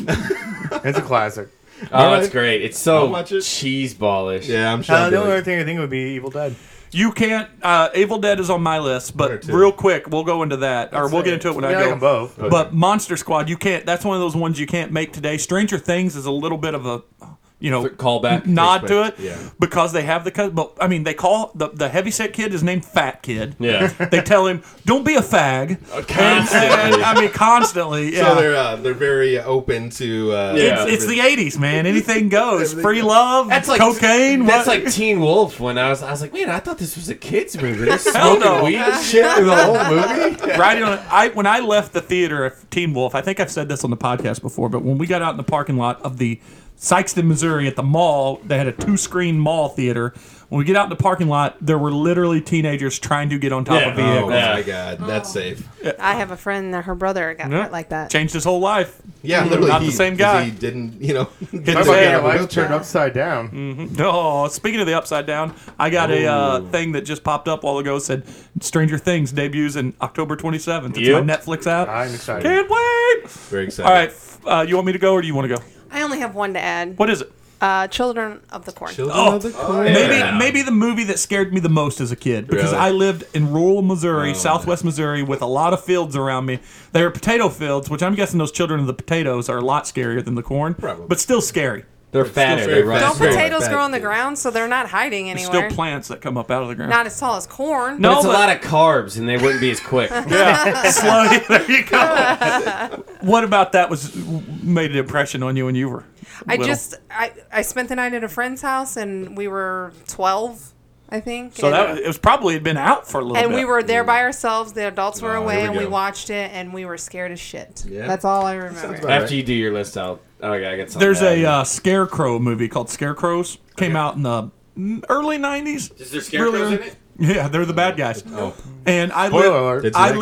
DL. It's a classic. Oh, right. it's great. It's I'll so watch it. cheese ballish. Yeah, I'm sure. I'll The do only it. other thing I think would be Evil Dead. You can't. Evil Dead is on my list, One or but two. real quick, we'll go into that, or we'll get into it when Yeah, I like go. them both. But Monster Squad, you can't. That's one of those ones you can't make today. Stranger Things is a little bit of a, Callback. nod to it, Yeah. because they have but I mean, they call the heavyset kid is named Fat Kid. Yeah. They tell him, "Don't be a fag." Constantly. I mean, constantly. Yeah. So they're very open to. Yeah. It's the '80s, man. Anything goes. Free love, That's like cocaine. That's what? like Teen Wolf. When I was like, man, I thought this was a kids movie. They're Hell smoking no. weed and shit through the whole movie. Riding on it. When I left the theater of Teen Wolf, I think I've said this on the podcast before, but when we got out in the parking lot of the Sykeston, Missouri, at the mall. They had a 2-screen mall theater. When we get out in the parking lot, there were literally teenagers trying to get on top of Oh vehicles. my God, that's safe. I have a friend that her brother got Yeah. hurt like that. Changed his whole life. Yeah, literally, Not the same guy. He didn't, get Talk the about head getting of a a life wheelchair. turned upside down. Oh, speaking of the upside down, I got a thing that just popped up a while ago. Said Stranger Things debuts in October 27th. It's Yep. my Netflix app. I'm excited. Can't wait. Very excited. All right, you want me to go or do you want to go? I only have one to add. What is it? Children of the Corn. Children Oh, of the Corn. Maybe the movie that scared me the most as a kid because Really? I lived in rural Missouri, southwest Missouri, with a lot of fields around me. They were potato fields, which I'm guessing those children of the potatoes are a lot scarier than the corn, Probably. but still scary. They're fatter. very They run. fast. Don't Very potatoes bad grow on the kids. ground, so they're not hiding There's anywhere? still plants that come up out of the ground. Not as tall as corn. No, But it's a but- lot of carbs, and they wouldn't be as quick. Yeah, slowly. There you go. What about that was made an impression on you when you were little? I spent the night at a friend's house, and we were 12, I think. So and, that it was probably had been out for a little and bit. we were there by ourselves. The adults were Oh, away, here we and we go. watched it, and we were scared as shit. Yeah. That's all I remember. about After you do your list out. Okay, I got something. There's to add. a Scarecrow movie called Scarecrows. Came out in the early '90s. Is there scarecrows in it? Yeah, they're the bad guys. Oh. And I Spoiler lived. alert. It's I that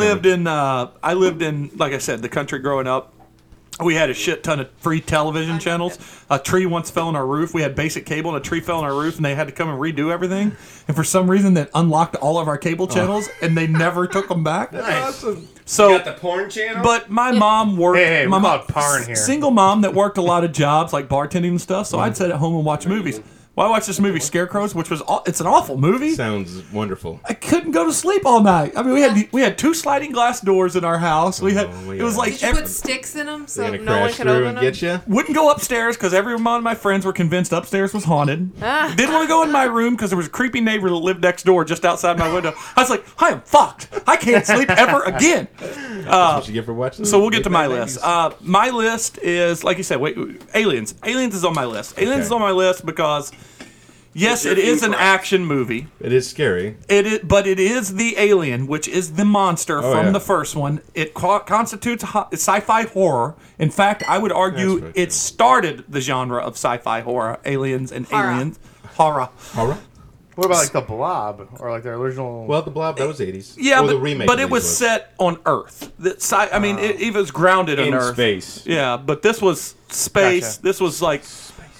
lived in, like I said, the country growing up. We had a shit ton of free television channels. A tree once fell on our roof. We had basic cable, and a tree fell on our roof, and they had to come and redo everything. And for some reason, that unlocked all of our cable channels, and they never took them back. Awesome. So, Got the porn channel. but my mom worked. Hey, my we call mom, it porn here. Single mom that worked a lot of jobs like bartending and stuff. So I'd sit at home and watch movies. Well, I watched this movie Scarecrows, which was it's an awful movie. Sounds wonderful. I couldn't go to sleep all night. I mean, we had 2 sliding glass doors in our house. We had Oh, it was yeah. like Did you put sticks in them so They're gonna no one crash could through open and them? get you. wouldn't go upstairs because every one of my friends were convinced upstairs was haunted. Didn't want to go in my room because there was a creepy neighbor that lived next door just outside my window. I was like, I am fucked. I can't sleep ever again. That's what you get for watching. So we'll get to my Big Bad list. 90s. My list is, like you said, Aliens. Aliens is on my list. Aliens is on my list because, yes, it is an action movie. It is scary. But it is the alien, which is the monster from yeah. the first one. It constitutes sci-fi horror. In fact, I would argue That's right. it started the genre of sci-fi horror, aliens and Horror. aliens. Horror. Horror. What about like the Blob or like the original? Well, the Blob, that was 80s. Yeah, Or the but, remake but of it was these set on Earth. I mean, it was grounded in on Earth. space. Yeah, but this was space. Gotcha. This was like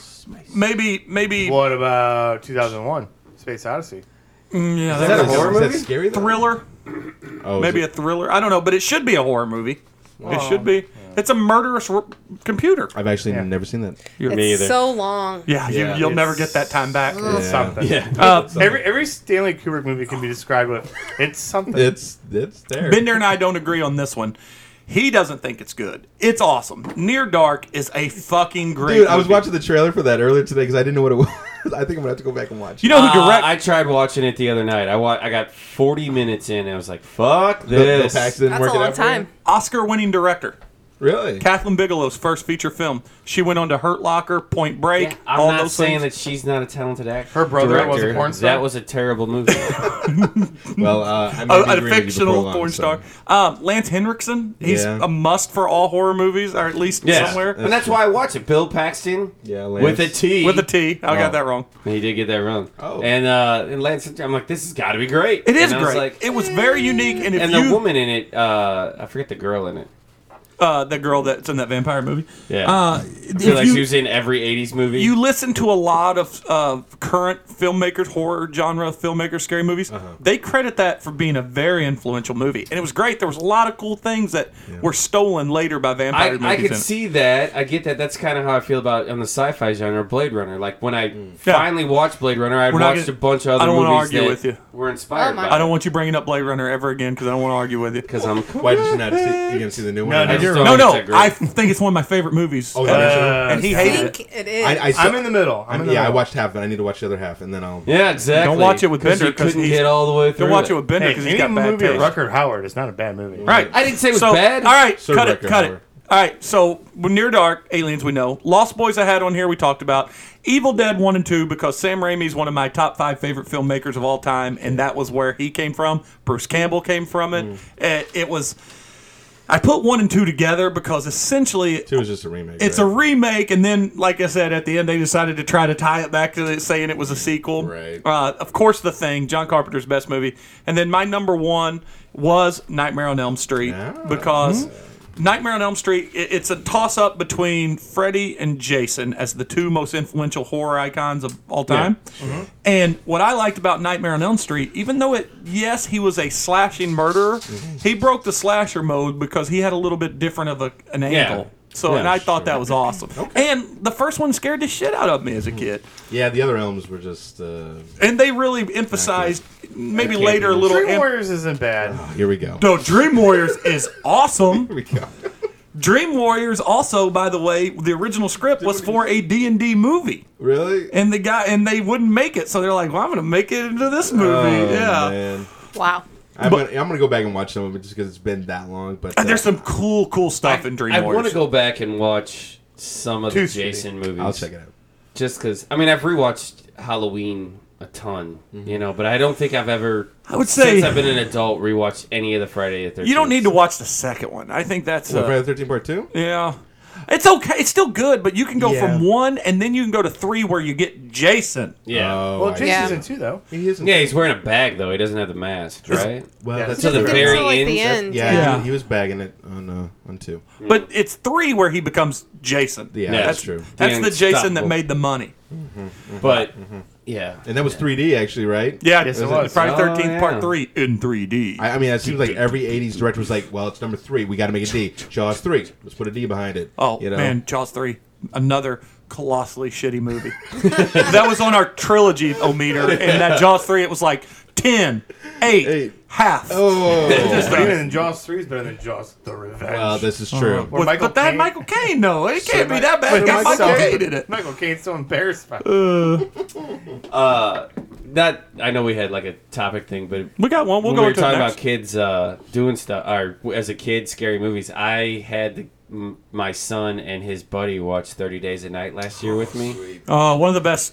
maybe What about 2001: Space Odyssey? yeah, Is that a was horror Is that movie? scary? though? thriller. Oh, Maybe a thriller. I don't know, but it should be a horror movie. It should be. It's a murderous computer. I've actually Yeah. never seen that. Me It's either. so long. Yeah, Yeah, you'll never it's- get that time back. It's something. Yeah. Every Stanley Kubrick movie can be described with it's something. It's there. Bender and I don't agree on this one. He doesn't think it's good. It's awesome. Near Dark is a fucking great Dude, I was movie. watching the trailer for that earlier today because I didn't know what it was. I think I'm gonna have to go back and watch. You know who direct? I tried watching it the other night. I got 40 minutes in, and I was like, "Fuck Bill this." Paxton That's a working long out for you? time. Oscar-winning director. Really? Kathleen Bigelow's first feature film. She went on to Hurt Locker, Point Break, I'm all not those saying things. that she's not a talented actor. Her brother was a director. porn star? That was a terrible movie. Well, I'm gonna be A agreeing with you fictional before long, porn so. star. Lance Henriksen. He's Yeah. a must for all horror movies, or at least Yeah, somewhere. and that's why I watch it. Bill Paxton. Yeah, With a Lance. T. With a T. I got Oh. that wrong. He did get that wrong. Oh. And Lance, I'm like, this has got to be great. It is and I was great. like, It was very unique. And if and you, the woman in it, I forget the girl in it. the girl that's in that vampire movie. Yeah. I I feel like she was in every 80s movie. You listen to a lot of current filmmakers, horror genre filmmakers, scary movies. They credit that for being a very influential movie, and it was great. There was a lot of cool things that were stolen later by vampire movies. I could in it. see that. I get that. That's kind of how I feel about on the sci-fi genre, Blade Runner. Like when I finally watched Blade Runner, I'd We're not watched gonna- a bunch of I other don't wanna movies argue that with you. were inspired Oh my- by I don't want you bringing up Blade Runner ever again because I don't want to argue with you. because I'm cool. Why did you not see? You gonna see the new one? No, I no, just you're don't No, think no, it's that great. I think it's one of my favorite movies. Oh, is ever. that true? And he I hated it. think it is. I'm in the middle. I'm in the I middle. watched half, and I need to watch the other half, and then I'll. Yeah, exactly. Don't watch it with 'Cause Bender you 'cause couldn't he's- get all the way through. Don't watch it with Bender Hey, because any he's got bad movie of taste. Rutger Hauer is not a bad movie. Right. I didn't say it was So, bad. All right, So cut it, Rutger cut Hauer. it. All right, so Near Dark, Aliens, we know. Lost Boys I had on here, we talked about. Evil Dead 1 and 2, because Sam Raimi's one of my top 5 favorite filmmakers of all time, and that was where he came from. Bruce Campbell came from it. It was... I put 1 and 2 together because essentially 2 is just a remake. it's right? a remake, and then, like I said, at the end they decided to try to tie it back to it, saying it was a sequel. Right. Of course, The Thing, John Carpenter's best movie, and then my number 1 was Nightmare on Elm Street because Nightmare on Elm Street, it's a toss-up between Freddy and Jason as the 2 most influential horror icons of all time. And what I liked about Nightmare on Elm Street, even though he was a slashing murderer, he broke the slasher mode because he had a little bit different of an angle. So, and I thought that was awesome. And the first one scared the shit out of me as a kid. Yeah, the other Elms were just. And they really emphasized, maybe later, a little... Dream Warriors isn't bad. Here we go. No, Dream Warriors is awesome. Here we go. Dream Warriors also, by the way, the original script was for a D&D movie. Really? And they wouldn't make it, so they're like, well, I'm going to make it into this movie. Oh, man. Wow. I'm gonna go back and watch some of it just because it's been that long. But There's some cool stuff in Dream I Warriors. want to go back and watch some of the Too Jason movies. I'll check it out. Just because, I mean, I've rewatched Halloween a ton, but I don't think I've ever, I would say, since I've been an adult, rewatched any of the Friday the 13th. you don't need to watch the second one. I think that's... Friday the 13th Part 2? yeah. It's okay. It's still good, but you can go Yeah. from 1, and then you can go to 3 where you get Jason. Yeah. Oh, Well, I Jason's Yeah. in 2, though. see. He isn't. Yeah, he's wearing a bag, though. He doesn't have the mask, right? Well, Yeah, that's To the Until, very like, the end. end. Yeah, Yeah. He was bagging it on 2. But it's 3 where he becomes Jason. Yeah, Yeah. that's true. That's the Jason that Unstoppable. made the money. But, yeah. And that was 3D actually, right? Yeah, Yes, it was. Friday the 13th Oh, yeah. Part 3 in 3D. I mean, it seems like every '80s director was like, "Well, it's number 3. We got to make a D. Jaws 3. Let's put a D behind it." Oh, you know? man, Jaws 3, another colossally shitty movie. That was on our trilogy meter, and that Jaws 3, it was like 10, 8, half. Oh, But even Jaws 3 is better than Jaws the Revenge. well, this is true. Or Michael But that Caine. Michael Caine, though. It can't be that bad. But It got Michael Caine in it. Michael Caine's so embarrassed by it. Not, I know we had like a topic thing, but We got one. We'll when go we were into talking it about next. kids doing stuff, or as a kid, scary movies. I had my son and his buddy watch 30 Days a Night last year with me. One of the best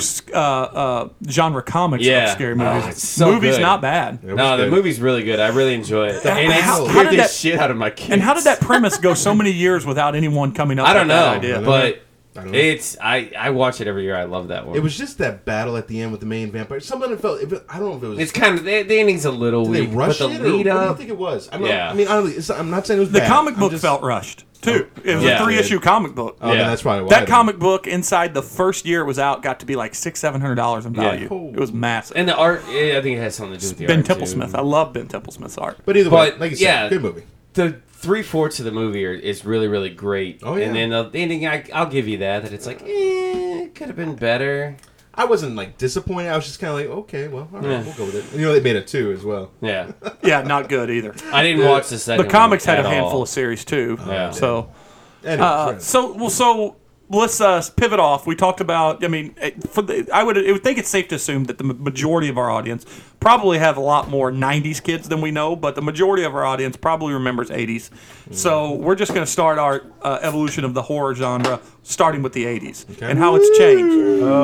genre comics Yeah. of scary Oh, movies. it's so Movie's good. not bad. It was No, the good. movie's really good. I really enjoy it. And it how scared did the that- shit out of my kids. And how did that premise go so many years without anyone coming up I don't with that know, idea? but I don't know. it's I watch it every year. I love that one. It was just that battle at the end with the main vampire. Something that felt. I don't know if it was. It's kind of the ending's a little did they weak, rush but the it? lead Or what do you up. think it was? I mean, Yeah. I mean, honestly, I'm not saying it was The bad. comic I'm book just- felt rushed, too. It was Yeah. a 3-issue comic book. Oh, then Yeah. that's probably why. That then. comic book inside the first year it was out got to be like $600-700 in value. Yeah. It was massive. And the art, I think it has something to do with the Ben art Templesmith. too. I love Ben Templesmith's art. But either way, But, like you yeah. said, good movie. The 3/4 of the movie is really, really great. Oh, yeah. And then the ending, I'll give you that it's like, it could have been better. I wasn't like disappointed. I was just kind of like, okay, well, all right, Yeah. we'll go with it. And, they made it 2 as well. Yeah. Yeah, not good either. I didn't watch the second The comics one had a at handful all. of series too. Yeah. So, Anyway, so let's pivot off. We talked about. I mean, I would think it's safe to assume that the majority of our audience probably have a lot more '90s kids than we know, but the majority of our audience probably remembers '80s. So we're just going to start our evolution of the horror genre, starting with the '80s and how it's changed.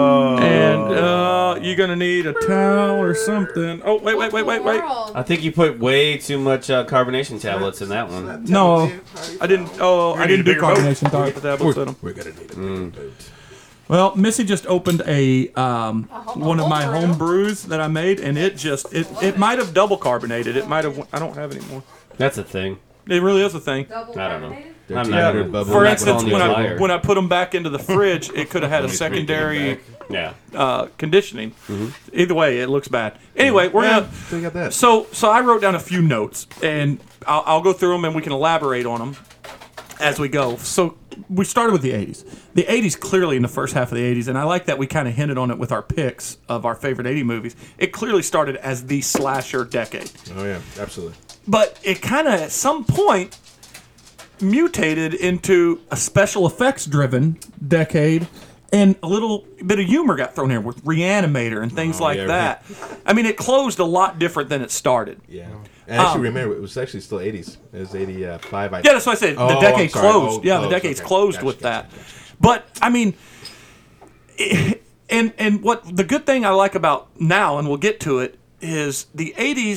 And you're going to need a towel or something. Oh, wait. I think you put way too much carbonation tablets in that one. No, I didn't. Oh, I didn't do bigger boat. carbonation tablets in them. we're gonna need it. Well, Missy just opened a one of my home brews that I made, and it might have double carbonated. It might have. I don't have any more. That's a thing. It really is a thing. I don't know. They're I'm too not good, gonna- Bubba. For I'm not instance, calling you when a I liar. when I put them back into the fridge, it could have had a secondary Yeah. conditioning. Either way, it looks bad. Anyway, we're gonna. So you got that. So I wrote down a few notes, and I'll go through them, and we can elaborate on them as we go. So we started with the 80s. The 80s clearly in the first half of the 80s, and I like that we kind of hinted on it with our picks of our favorite 80 movies. It clearly started as the slasher decade. Oh yeah, absolutely. But it kind of, at some point, mutated into a special effects driven decade, and a little bit of humor got thrown in with Reanimator and things like yeah, that. I mean, it closed a lot different than it started. Yeah. And actually, remember, it was actually still 80s. It was 85. Yeah, that's what I said. The Oh, decade I'm sorry. closed. Oh, Yeah, the closed. decade's Okay. closed Gotcha, with gotcha, that. But I mean, and what the good thing I like about now, and we'll get to it, is the 80s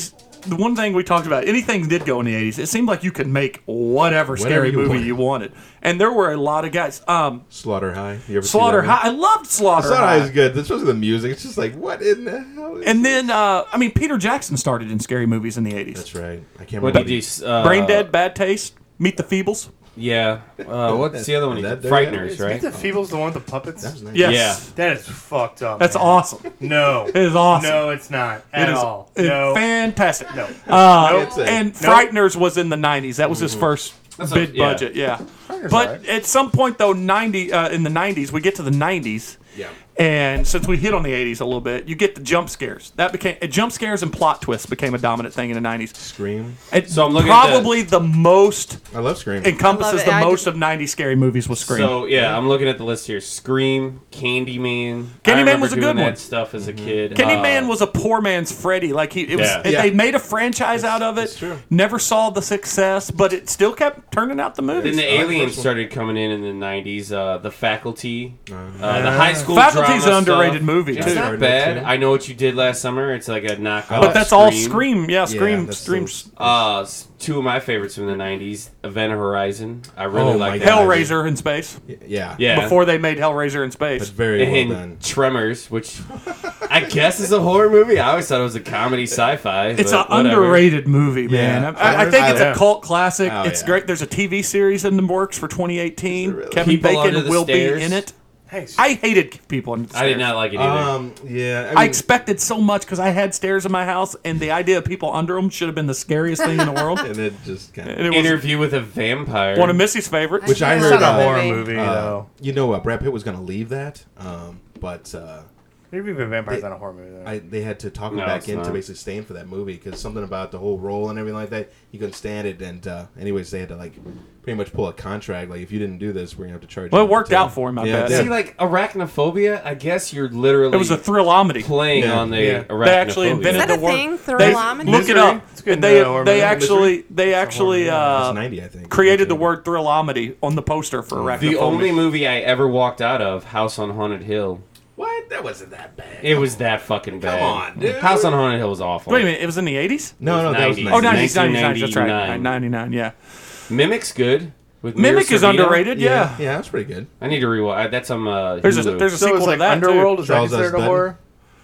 the one thing we talked about, anything did go in the 80s. It seemed like you could make whatever scary you movie wanted. you wanted. And there were a lot of guys. Slaughter High. You ever see Slaughter that one? High. I loved Slaughter Slaughter High High. is good, especially the music. It's just like, what in the hell? Is And then, Peter Jackson started in scary movies in the 80s. that's right. I can't What remember. did you? Brain Dead, Bad Taste, Meet the Feebles. Yeah. What's the other one? That there Frighteners, Is right? Meet the Feebles the one with the puppets? That was nice. Yes. Yeah. That is fucked up. That's man. awesome. No. It is awesome. No, it's not. It At is all. it's No. fantastic. No. It's a- And Frighteners was in the 90s. That was his first That's big yeah. budget, yeah. Frighteners But alright. at some point, though, in the 90s, we get to the 90s. Yeah. And since we hit on the 80s a little bit, you get the jump scares. That became jump scares and plot twists became a dominant thing in the 90s. Scream. And So I'm looking at probably the most I love Scream. encompasses it. the I most do- of 90s scary movies was Scream. So yeah, I'm looking at the list here. Scream, Candyman. Candyman I remember was a good doing one. That stuff as a kid. Candyman was a poor man's Freddy. Like it was, Yeah. they made a franchise out of it. it's true. Never saw the success, but it still kept turning out the movies. Then the I like the aliens first one. started coming in the 90s. The Faculty, the high school Faculty's drama an underrated stuff. movie It's too. not Started bad. too. I Know What You Did Last Summer. It's like a knockoff. But that's all Scream. Yeah, Scream. that's Screams. Two of my favorites from the 90s, Event Horizon. I really Oh like my that. God. Hellraiser in space. Yeah. Yeah. Before they made Hellraiser in That's space. very well And done. Tremors, which I guess is a horror movie. I always thought it was a comedy sci-fi. It's an but whatever. underrated movie, man. Yeah. I think it's Yeah. a cult classic. Oh, It's yeah. great. There's a TV series in the works for 2018. Really? Kevin People Under Bacon the will Stairs. be in it. Hey, I hated people on the I did stairs. not like it either. Yeah. I expected so much because I had stairs in my house, and the idea of people under them should have been the scariest thing in the world. and it just kind And of. it was Interview with a Vampire. one of Missy's favorites. Which I It's heard. not a horror movie. movie, though. You know, Brad Pitt was going to leave that, but Maybe even Vampire's not a horror movie, though. they had to talk him No, back it's into not. basically staying for that movie because something about the whole role and everything like that, he couldn't stand it. And anyways, they had to like pretty much pull a contract. Like, if you didn't do this, we're gonna have to charge. Well, you it worked to- out for him, I bet. it See, did. like arachnophobia, I guess you're literally It was a thrillamedy. playing Yeah. on the Yeah. arachnophobia. They actually Is invented that the a word. thing? They, Thrillamedy? look it up. It's a good, They horror they movie. actually It's 90, I think. created the word thrillamedy on the poster for arachnophobia. The only movie I ever walked out of, House on Haunted Hill. What? That wasn't that bad. It was that fucking bad. on, dude. House on Haunted Hill was awful. Wait a minute, it was in the 80s? No, that was 90s. Oh, 90. 90s, that's right. 1999. 99, yeah. Mimic's good. With Mimic Mira is Sorvino. underrated, yeah. Yeah, that's pretty good. I need to rewatch. That's on There's a Hulu. there's a So sequel it's to like that Underworld. too. Is that Charles S. considered a Dutton? horror?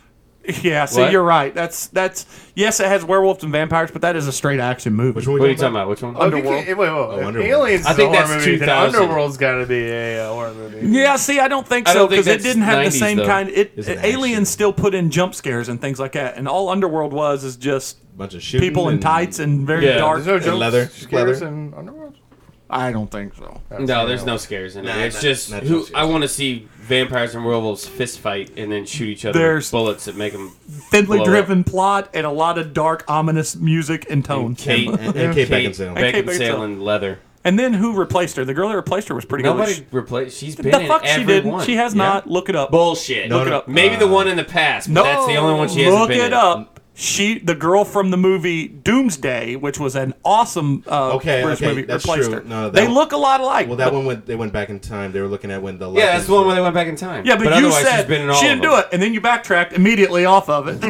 Yeah, see, What? you're right. That's yes, it has werewolves and vampires, but that is a straight action movie. Which one? What are you talking about? Which one? Underworld. Wait, if Underworld. Aliens I is think a horror that's movie, then 2000. Underworld's got to be a horror movie. Yeah, see, I don't think I so don't think because it that's didn't have the 90s same though. kind. It's an action. Aliens still put in jump scares and things like that, and all Underworld was is just Bunch of shooting people in tights and very Yeah. dark. There's no jump leather. scares Leather. in Underworld? I don't think so. No, there's no scares in it. Nah, It's not- just not who jump scares. I want to see vampires and werewolves fist fight and then shoot each other There's- with bullets that make them Thinly blow driven plot and a lot of dark, ominous music and tone. Kate, And Kate Beckinsale. Kate Beckinsale in leather. And then who replaced her? The girl that replaced her was pretty Nobody good. replaced. She's been The in fuck every she didn't. one. She has Yeah. not. Look it up. Bullshit. No, Look it no, up. Maybe the one in the past. But No, that's the only one she hasn't look been it in. up. The girl from the movie Doomsday, which was an awesome Okay, British okay, movie, that's replaced true. her. No, that they one- look a lot alike. Well, that one they went back in time. They were looking at when the Yeah, that's the one where they went back in time. Yeah, but you otherwise said she's been in all she of didn't them. do it, and then you backtracked immediately off of it.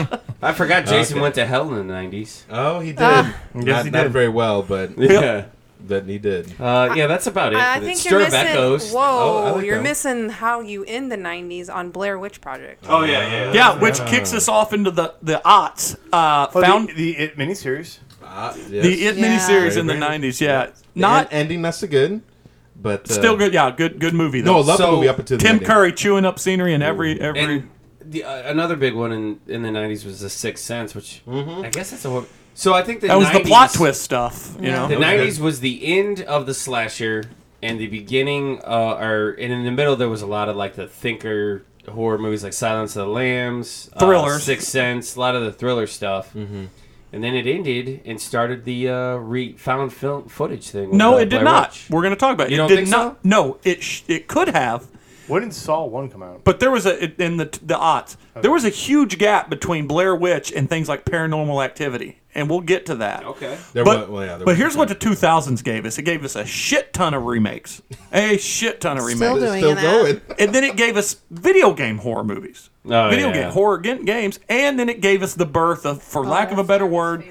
I forgot Jason Okay. went to hell in the 90s. Oh, he did. Yes, not, he not did. very well, but Yeah. he did. Yeah, that's about it. I for the think Stir you're of missing. Echoes. Whoa, Oh, I like you're that. missing how you end the '90s on Blair Witch Project. Oh yeah. Yeah, which kicks us off into the aughts. Found the It miniseries. Yes. the It Yeah. miniseries in the Very, very- '90s. Yeah, The not ending not so good, but still good. Yeah, good movie though. No, I love the So, movie up until the Tim ending. Curry chewing up scenery in every. And the, another big one in the 90s was The Sixth Sense, which I guess that's a horror. So I think that was the plot twist stuff. You Yeah. know, The Okay. 90s was the end of the slasher and the beginning, and in the middle there was a lot of like the thinker horror movies like Silence of the Lambs, Thrillers. Sixth Sense, a lot of the thriller stuff. Mm-hmm. And then it ended and started the found film footage thing. with, no, it did Blair not. Witch. We're going to talk about it. You It don't did think not. so? No, it could have. When did Saw 1 come out? But there was in the aughts. There was a huge gap between Blair Witch and things like Paranormal Activity, and we'll get to that. Okay. There But, was- there but was here's some- what the 2000s gave us. It gave us a shit ton of remakes. A shit ton of Still remakes. It's doing still that. going. And then it gave us video game horror movies. Oh, Video yeah. game horror games. And then it gave us the birth of, for lack of a better word,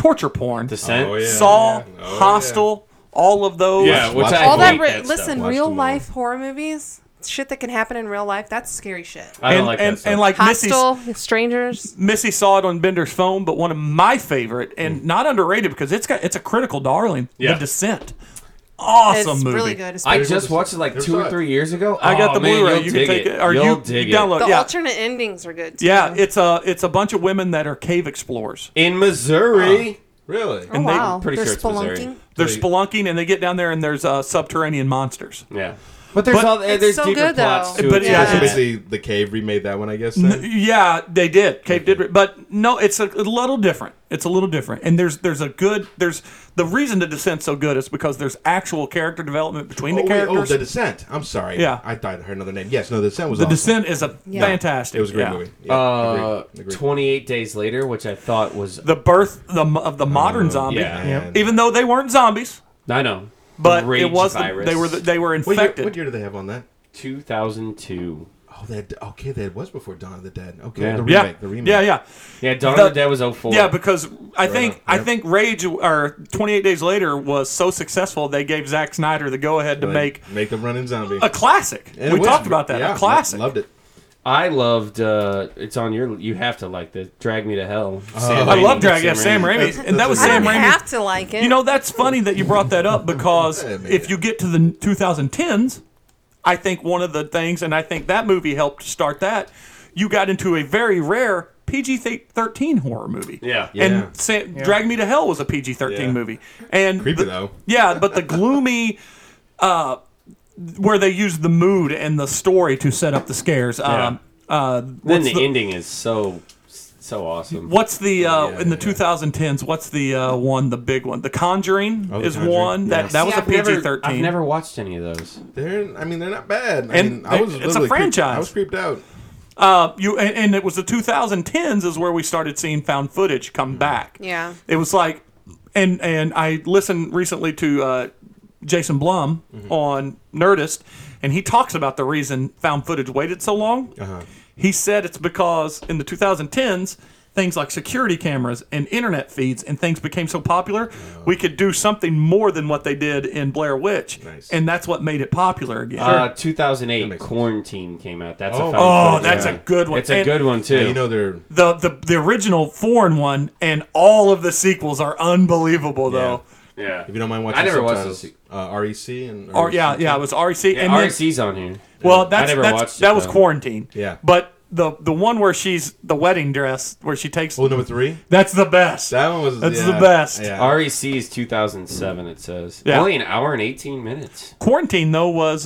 torture porn. Descent. Oh, yeah. Saw, Oh, Hostel, all of those. Yeah, which Watch I All hate that. that Listen, Watch real them all. life horror movies, shit that can happen in real life. That's scary shit. I don't and, like and, that stuff. and like Hostel, strangers. Missy saw it on Bender's phone, but one of my favorite and not underrated because it's a critical darling. Yeah. The Descent, awesome It's movie. really good. I especially just watched it like There's 2 or that. 3 years ago. I got the man, Blu-ray. you'll You can dig take it. it, or You'll you dig download. the Yeah, alternate endings are good too. yeah. It's a bunch of women that are cave explorers. it in Missouri. Really? Oh and they- wow, pretty they're sure it's Missouri. spelunking. They're They- spelunking and they get down there and there's subterranean monsters. Yeah, but there's But- all It's there's so deeper good, plots though. to But it. yeah, So it's- basically, the Cave remade that one, I guess. Then? Yeah, they did. Cave did, but no, it's a little different. It's a little different, and there's the reason the Descent's so good is because there's actual character development between the characters. The Descent. I'm sorry. Yeah. I thought I heard another name. Yes, no, the Descent was The awesome. Descent is a fantastic. It was a great yeah. movie. Yeah, agreed. 28 Days Later, which I thought was The birth of the modern zombie. yeah. Yeah. Even though they weren't zombies, I know, but the rage it was virus. they were What year, infected. what year did they have on that? 2002. Oh, that was before Dawn of the Dead. Okay, Yeah. the Yeah, remake. The remake. yeah. Yeah, Dawn The- of the Dead was 04. Yeah, because I think Yep. Rage or 28 Days Later was so successful they gave Zack Snyder the go ahead to make Make them running zombie. a classic. And We it was- talked about that. Yeah, A classic. Loved it. I loved. It's on your. You have to like this. Drag Me to Hell. Sam I Raimi. love Dragon. Yeah, Sam Raimi, and that was I Sam don't Raimi. have to like it. You know, that's funny that you brought that up because Yeah, maybe. if you get to the 2010s, I think one of the things, and I think that movie helped start that, you got into a very rare PG-13 horror movie. Yeah. And Drag Me to Hell was a PG-13 Yeah. movie. And Creepy though. yeah, but the gloomy, where they used the mood and the story to set up the scares. Then What's the ending is so awesome. What's the in the yeah. 2010s? What's the one? The big one, The Conjuring Oh, The is Conjuring. one that Yeah. was a I've never- PG-13. I've never watched any of those. They're not bad. I And mean, I was it's a literally franchise. I was creeped out. And it was the 2010s is where we started seeing found footage come back. Yeah. It was like, and I listened recently to Jason Blum on Nerdist, and he talks about the reason found footage waited so long. He said it's because in the 2010s, things like security cameras and internet feeds and things became so popular, we could do something more than what they did in Blair Witch, Nice. and that's what made it popular again. 2008 That makes sense. Quarantine came out. That's Oh. a found Oh, footage, that's a good one. It's a And- good one too. Yeah, you know they're the original foreign one and all of the sequels are unbelievable though. yeah. if you don't mind watching I never watched subtitles, this. REC and Or yeah, it was REC Yeah, and then, RC's on here. well, I never watched it, that was though. Quarantine. Yeah. But the one where she's the wedding dress where she takes number 3. that's the best. That one was That's the best. Yeah. REC is 2007. It says Yeah. only an hour and 18 minutes. Quarantine though was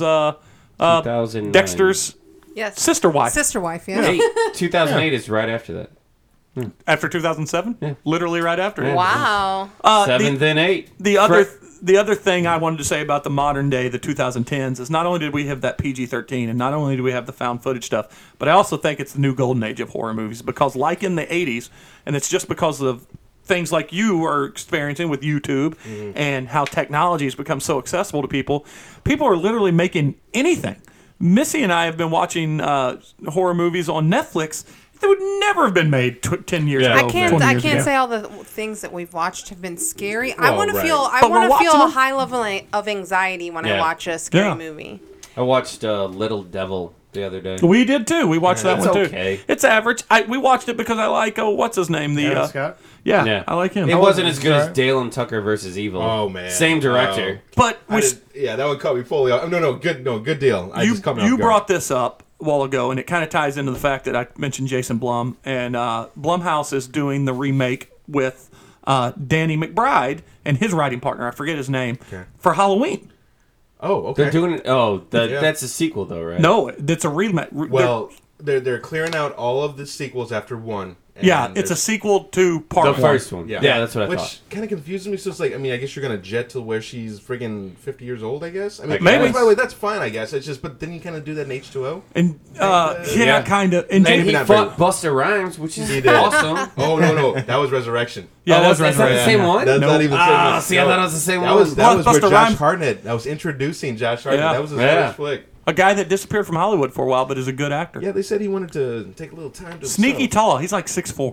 2009. Dexter's Yes. sister wife Sister wife. Yeah. Hey, 2008 is right after that. after 2007, literally right after. Yeah. Wow. Seven, then 8. The other thing I wanted to say about the modern day, the 2010s, is not only did we have that PG-13 and not only do we have the found footage stuff, but I also think it's the new golden age of horror movies because like in the 80s, and it's just because of things like you are experiencing with YouTube and how technology has become so accessible to people are literally making anything. Missy and I have been watching horror movies on Netflix that would never have been made 10 years Yeah. ago. I can't. 20 I years can't ago. say all the things that we've watched have been scary. I Well, want to right. feel. I But we're want to feel watching a them. high level of anxiety when I Yeah. watch a scary Yeah. movie. I watched Little Devil the other day. We did too. We watched that It's one too. okay. It's average. We watched it because I like what's his name? The Adam Scott. yeah, Yeah. I like him. It wasn't as good as Sorry. Dale and Tucker versus Evil. Oh, man. Same director. But Yeah, that one caught me fully. No, good deal. I you just caught me off guard. brought this up a while ago, and it kind of ties into the fact that I mentioned Jason Blum, and Blumhouse is doing the remake with Danny McBride and his writing partner. I forget his name for Halloween. Oh, okay. They're doing. Oh, Yeah. that's a sequel though, right? No, that's a remake. Well, they're clearing out all of the sequels after one. and yeah, it's a there's- sequel to part the one. first one. Yeah, that's what I Which thought. kind of confuses me. So it's like, I mean, I guess you're gonna jet to where she's friggin' 50 years old. I guess. I mean, Maybe. By the way, that's fine. I guess it's just, but then you kind of do that in H2O. And Yeah. yeah, kind of. And And Maybe he not fought very- Buster Rhymes, which is He did. awesome. Oh no, that was Resurrection. yeah, Oh, that's is that the Resurrection. same one? That's Nope. not even. the same Ah, one. see, I thought it was the same That one. was where Buster Josh Rhymes- Hartnett. That was introducing Josh Hartnett. Yeah. That was his Yeah. first flick. A guy that disappeared from Hollywood for a while, but is a good actor. Yeah, they said he wanted to take a little time to Sneaky himself. tall. He's like 6'4".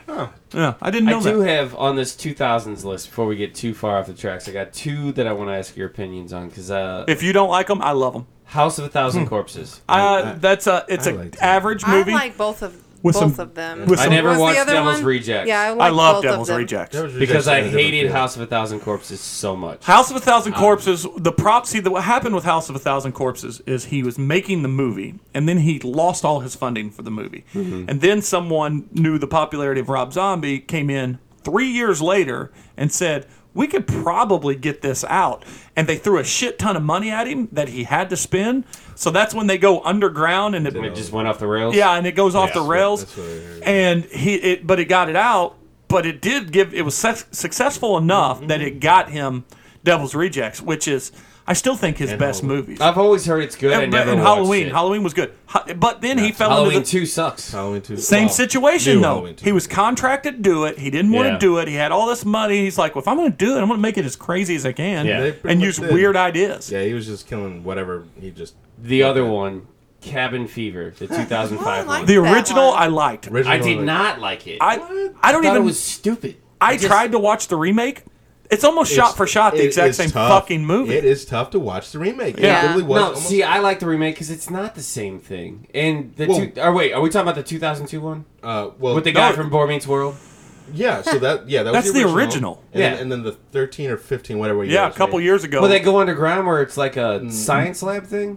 Yeah, I didn't know I that. do have on this 2000s list. Before we get too far off the tracks, I got two that I want to ask your opinions on. Because If you don't like them, I love them. House of a Thousand Corpses. It's I an like that. average I movie. like both of With both some- of them. with I some- never What was the watched other Devil's one? Rejects. Yeah, I like love both of Devil's them. Rejects. Because I in a different hated field. House of a Thousand Corpses so much. House of a Thousand Corpses, the prop, see, what happened with House of a Thousand Corpses is he was making the movie, and then he lost all his funding for the movie. And then someone knew the popularity of Rob Zombie, came in 3 years later and said, we could probably get this out. And they threw a shit ton of money at him that he had to spend. So that's when they go underground and It just went off the rails. yeah, and it goes off the That's rails. what I heard. And but it got it out, but it did give, it was successful enough that it got him Devil's Rejects, which is, I still think his And best Halloween. movies. I've always heard it's good. I And, never and watched Halloween. it. Halloween was good. But then he fell Halloween into the 2 sucks. Halloween 2. same Well, situation, new though. Halloween 2. He was contracted to do it. He didn't want Yeah. to do it. He had all this money. He's like, well, if I'm going to do it, I'm going to make it as crazy as I can Yeah. They pretty and much use did. weird ideas. Yeah, he was just killing whatever he just. The other one, Cabin Fever, the 2005 like one. The that original, one. I liked. Original, I did like, not like it. I don't I thought even. it was stupid. I just- tried to watch the remake. It's almost shot for shot the it exact is same tough. fucking movie. It is tough to watch the remake. Yeah. It literally was No, almost- see, I like the remake because it's not the same thing. And the Well- or wait, are we talking about the 2002 one well, with the guy no. from Boy Meets World? yeah. So that was That's the original. And, Yeah. then, and then the 13 or 15, whatever. Yeah, a years couple made. years ago. Well, they go underground where it's like a science lab thing.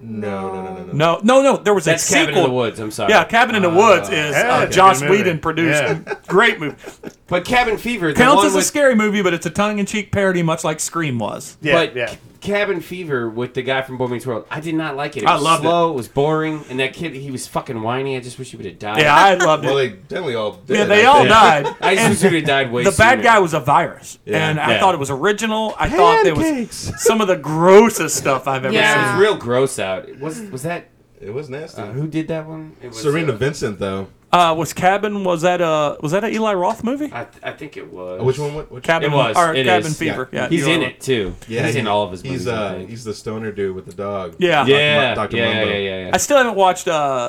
No. No. There was That's a Cabin sequel. in the Woods. I'm sorry. Yeah, Cabin in the Woods is yeah, Joss good movie. Whedon produced. Yeah. Great movie. But Cabin Fever the Counts one as a with, scary movie, but it's a tongue-in-cheek parody, much like Scream was. Yeah, but yeah. Cabin Fever with the guy from Boy Meets World, I did not like it. It I was loved slow. It was boring, and that kid, he was fucking whiny. I just wish he would have died. Yeah, I loved Well, it. they definitely all did. Yeah, they I all think. died. I just wish he would have died way The bad sooner. guy was a virus, Yeah. and I Yeah. thought it was original. I thought it was Pancakes. some of the grossest stuff I've ever Yeah. It seen. was real gross out. Was that It was nasty. who did that one? It was Serena Vincent, though. Was Cabin? Was that a Eli Roth movie? I think it was. Which one? Which? Cabin It was. or It Cabin is. Fever. Yeah, He's Eli in Roth. it too. Yeah, he's in all of his movies. He's I think. he's the stoner dude with the dog. Yeah. yeah, Dr. yeah, Mumbo. yeah. I still haven't watched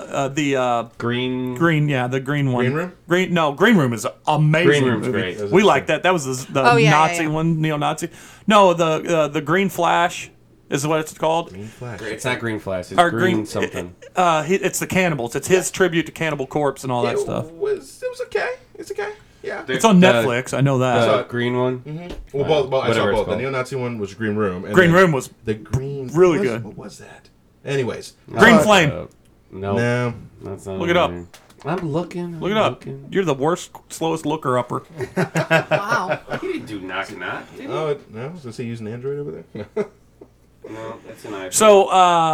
the Green. green. Yeah, the green one. Green Room? Green Room is an amazing. Green Room's movie. great. We like that. That was the Oh, yeah, Nazi yeah. one, neo-Nazi. No, the Green Flash is what it's called. Green Flash. It's not Green Flash. It's Or green something. It's the cannibals. It's his tribute to Cannibal Corpse and all that stuff. It was okay. It's okay. Yeah. It's on Netflix. I know that. So- The green one. Well, I saw whatever it's both. The called. neo-Nazi one was Green Room. And Green then Room was the green. really what was- good. What was that? Anyways. Green Flame. No, No. that's not Look it up. green. I'm looking. Look it up. You're the worst, slowest looker upper. Wow. He didn't do knock knock. Did he? Oh, no. Does he use an Android over there? No, that's an iPhone. So,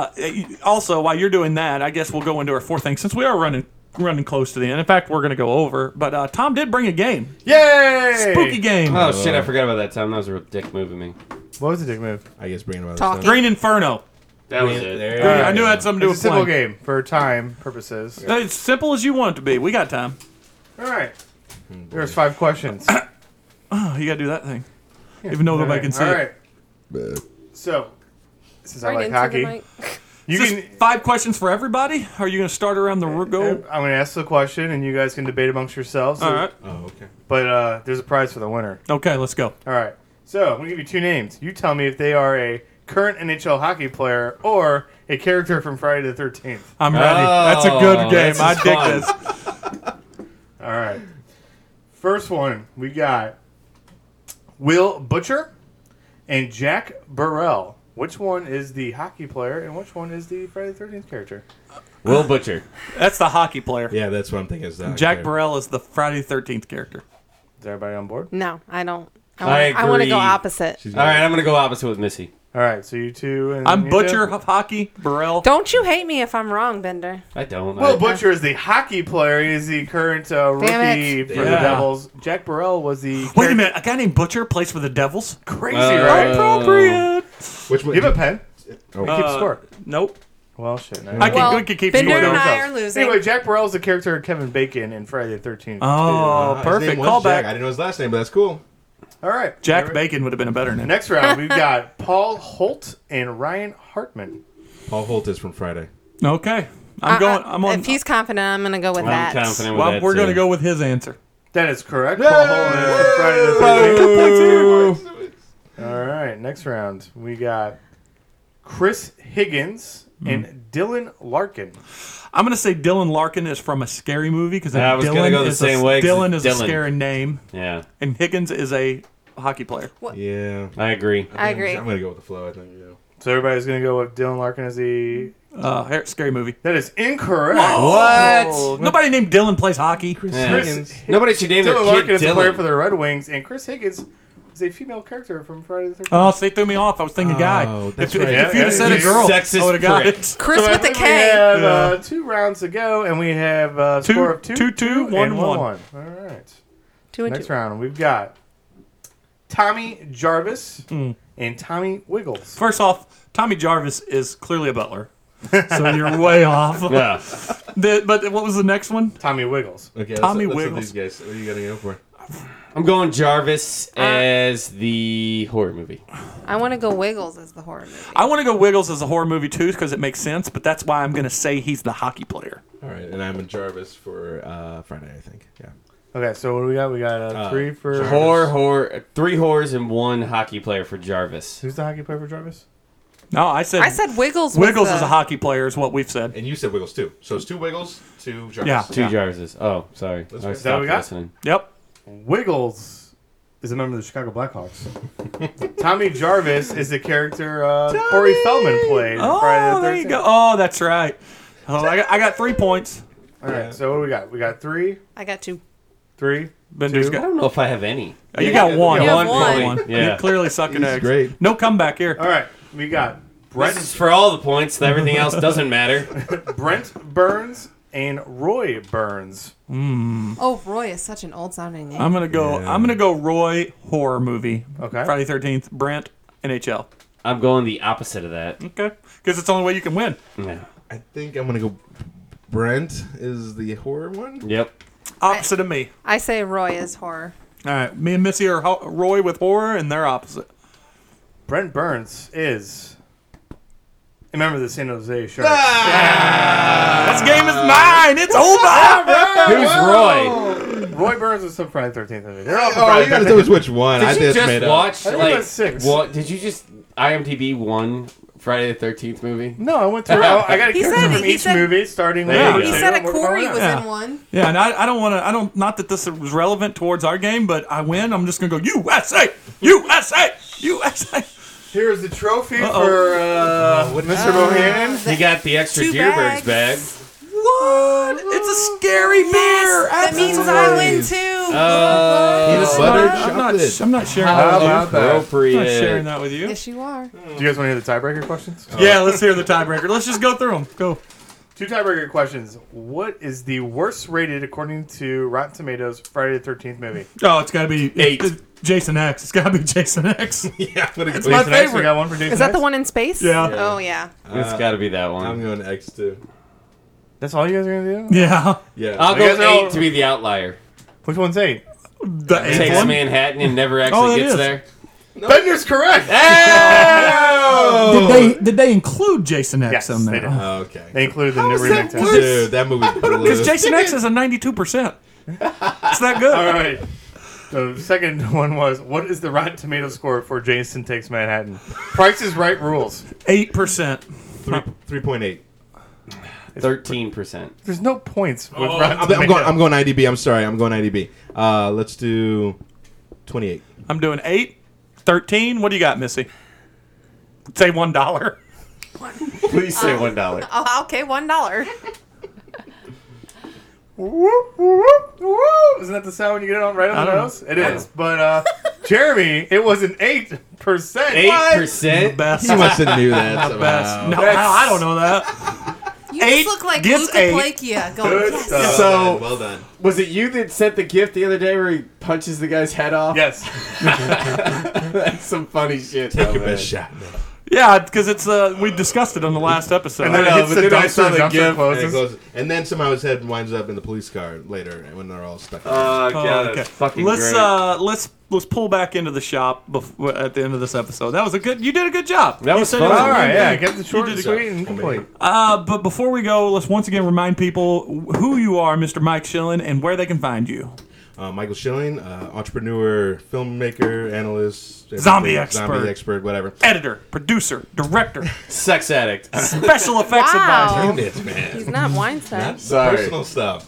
also while you're doing that, I guess we'll go into our fourth thing since we are running close to the end. In fact, we're going to go over. But Tom did bring a game, Yay! spooky game, Oh shit! I forgot about that time. That was a real dick move of me. What was the dick move? I guess bringing about Talking. Green Inferno. That was Green- it. there- Green, I knew it had something to do It's with a simple playing. game for time purposes. It's simple as you want it to be. We got time. All right. There's 5 questions. Oh, you got to do that thing. Even though nobody can see All it. right. So, since I Right like into the hockey, mic. you Is can. this 5 questions for everybody? Are you going to start around the go? I'm going to ask the question, and you guys can debate amongst yourselves. All right. Oh, okay. But there's a prize for the winner. Okay, let's go. All right. So I'm going to give you 2 names. You tell me if they are a current NHL hockey player or a character from Friday the 13th. I'm ready. That's a good game. this I is dig fun. this. All right. First one, we got Will Butcher and Jack Burrell. Which one is the hockey player and which one is the Friday the 13th character? Will Butcher. That's the hockey player. Yeah, that's what I'm thinking. Is that Jack Burrell is the Friday the 13th character. Is everybody on board? No, I don't. I I want to go agree. opposite. All right, I'm gonna go opposite with Missy. All right, so you two. And I'm you Butcher two? of hockey, Burrell. Don't you hate me if I'm wrong, Bender? I don't. Will I, Butcher is the hockey player. He is the current rookie it. for the Yeah. Devils. Jack Burrell was the. Wait a minute. A guy named Butcher plays for the Devils? Crazy, Uh, right? Appropriate. Which one? Give a pen. Oh. Keep score. Nope. Well, shit. I can, we can keep Bender score. and though. I are losing. Anyway, Jack Burrell is the character of Kevin Bacon in Friday the 13th. Oh, His perfect. name was Call Jack. back. I didn't know his last name, but that's cool. All right. Jack Bacon would have been a better name. Next round, we've got Paul Holt and Ryan Hartman. Paul Holt is from Friday. Okay. I'm going. I'm on. If he's confident, I'm going to go with I'm that. confident with Well, that. we're going to too. go with his answer. That is correct. Paul Holman for Friday the 13th. All right, next round. We got Chris Higgins and Dylan Larkin. I'm going to say Dylan Larkin is from a scary movie because I was gonna Dylan go the is same way 'cause Dylan it's is a Dylan. scary name, Yeah, and Higgins is a hockey player. Yeah. I agree. I agree. I'm going to go with the flow, I think. Yeah. So everybody's going to go with Dylan Larkin as the... Scary movie. That is incorrect. What? Nobody named Dylan plays hockey. Yeah. Chris, Nobody should name their Dylan kid Larkin is a player Dylan. for the Red Wings, and Chris Higgins is a female character from Friday the 13th. Oh, so they threw me off. I was thinking guy. Oh, that's if right. if you'd have said a You girl, sexist I would have got prick. it. Chris So I with the think K. We have 2 rounds to go, and we have a score of 2-2 1-1. and 1-1. All right. 2 and Next 2. round, we've got Tommy Jarvis and Tommy Wiggles. First off, Tommy Jarvis is clearly a butler, so you're way off. Yeah. But what was the next one? Tommy Wiggles. Okay, Tommy let's Wiggles. these guys. What are you going to go for? I'm going Jarvis as the horror movie. I want to go Wiggles as the horror movie. I want to go Wiggles as a horror movie too because it makes sense, but that's why I'm going to say he's the hockey player. All right, and I'm in Jarvis for Friday, I think. Yeah. Okay, so what do we got? We got 3 for... Jarvis. Horror, 3 horrors and 1 hockey player for Jarvis. Who's the hockey player for Jarvis? No, I said Wiggles. Wiggles was is a hockey player is what we've said. And you said Wiggles, too. So it's 2 Wiggles, 2 Jarvis. Yeah. 2 Jarvises. Oh, sorry. That's I right. Is that what we got? listening. Yep. Wiggles is a member of the Chicago Blackhawks. Tommy Jarvis is the character Corey Feldman played in Friday Oh, the there 13th. you go. Oh, that's right. Oh, I got 3 points. All right, so what do we got? We got 3, I got 2. 3. Bender's Two. I got. don't know if I have any. You got one. You have One one. point. Yeah. You're clearly sucking He's eggs. great. No comeback here. All right, we got This is for all the points. Everything else doesn't matter. Brent Burns and Roy Burns. Oh, Roy is such an old sounding name. I'm gonna go. Yeah. I'm gonna go. Roy horror movie. Okay. Friday 13th. Brent NHL. I'm going the opposite of that. Okay. Because it's the only way you can win. Yeah. I think I'm going to go Brent is the horror one. Yep. Opposite of me. I say Roy is horror. All right. Me and Missy are Roy with horror, and they're opposite. Brent Burns is a member of the San Jose Sharks. This game is mine. It's over. Who's Roy? Roy Burns was some Friday the 13th movie. They're all from Oh, Friday you got to the tell 13th. us which one. I Did you just made just up. watch I think like it was 6. what? Did you just IMDb one Friday the 13th movie? No, I went through. I got a He character said- from he each said- movie, starting with. There you He go. said a Corey was Yeah. in one. Yeah, and I don't want to. I don't. Not that this was relevant towards our game, but I win. I'm just gonna go USA, USA, USA. Here's the trophy Uh-oh. for Mr. Bohannon. He got the extra Two Deerbergs bags. bag. What? It's a scary beer. That means I win too. Peanut butter I'm not. chocolate. I'm not sharing. How that with you. about that? I'm not Appropriate. sharing that with you. Yes, you are. Do you guys want to hear the tiebreaker questions? Yeah, let's hear the tiebreaker. Let's just go through them. Go. 2 tiebreaker questions. What is the worst rated according to Rotten Tomatoes Friday the 13th movie? Oh, it's got to be 8. Jason X. It's got to be Jason X. Yeah, I'm going to It's go. my Jason X, we favorite. got one for Jason Is that X? the one in space? Yeah. Oh yeah. It's got to be that one. I'm going X too. That's all you guys are going to do? Yeah. Yeah. I'll You go guys are all- 8 to be the outlier. Which one's 8? The Takes eighth one. Manhattan and never Oh, actually it gets is. there. Bender's correct! Did they include Jason X Yes, in they there? did. Oh, okay. They included the new remake. test. Dude, that movie blew. Because Jason X is a 92%. It's that good. All right. The second one was, what is the Rotten Tomato score for Jason Takes Manhattan? Price is Right rules. 8%. 3.8. 13%. There's no points with Rotten I'm Tomatoes. going IDB. I'm sorry. I'm going IDB. Let's do 28. I'm doing 8, 13. What do you got, Missy? Say $1. Please say $1. Oh, okay, $1. Whoop, whoop, whoop. Isn't that the sound when you get it on right on I the don't nose? It is. But Jeremy, it was an 8%. 8%? Best. You must have knew that Best. somehow. No, That's- I don't know that. You 8 just look like gets Luca 8. Plakia going, Good yes. stuff. So- well done. Was it you that sent the gift the other day where he punches the guy's head off? Yes. That's some funny shit. Take though, your man. best shot, man. Yeah, because it's we discussed it on the last episode. And then it know, hits but the then I saw dumpster, the dumpster gift. And, it closes. goes, and then somehow his head winds up in the police car later when they're all stuck. Oh, God, okay. that's fucking let's great. let's pull back into the shop at the end of this episode. That was a good. You did a good job. That You was said fun. it was a All good right, thing. yeah. Get the short You and did sweet and complete. But before we go, let's once again remind people who you are, Mr. Mike Schillen, and where they can find you. Michael Schilling, entrepreneur, filmmaker, analyst, Zombie zombie expert. expert, whatever. Editor, producer, director, Sex addict. special effects Wow. advisor. Damn it, man. He's not Weinstein. Sorry. Personal stuff.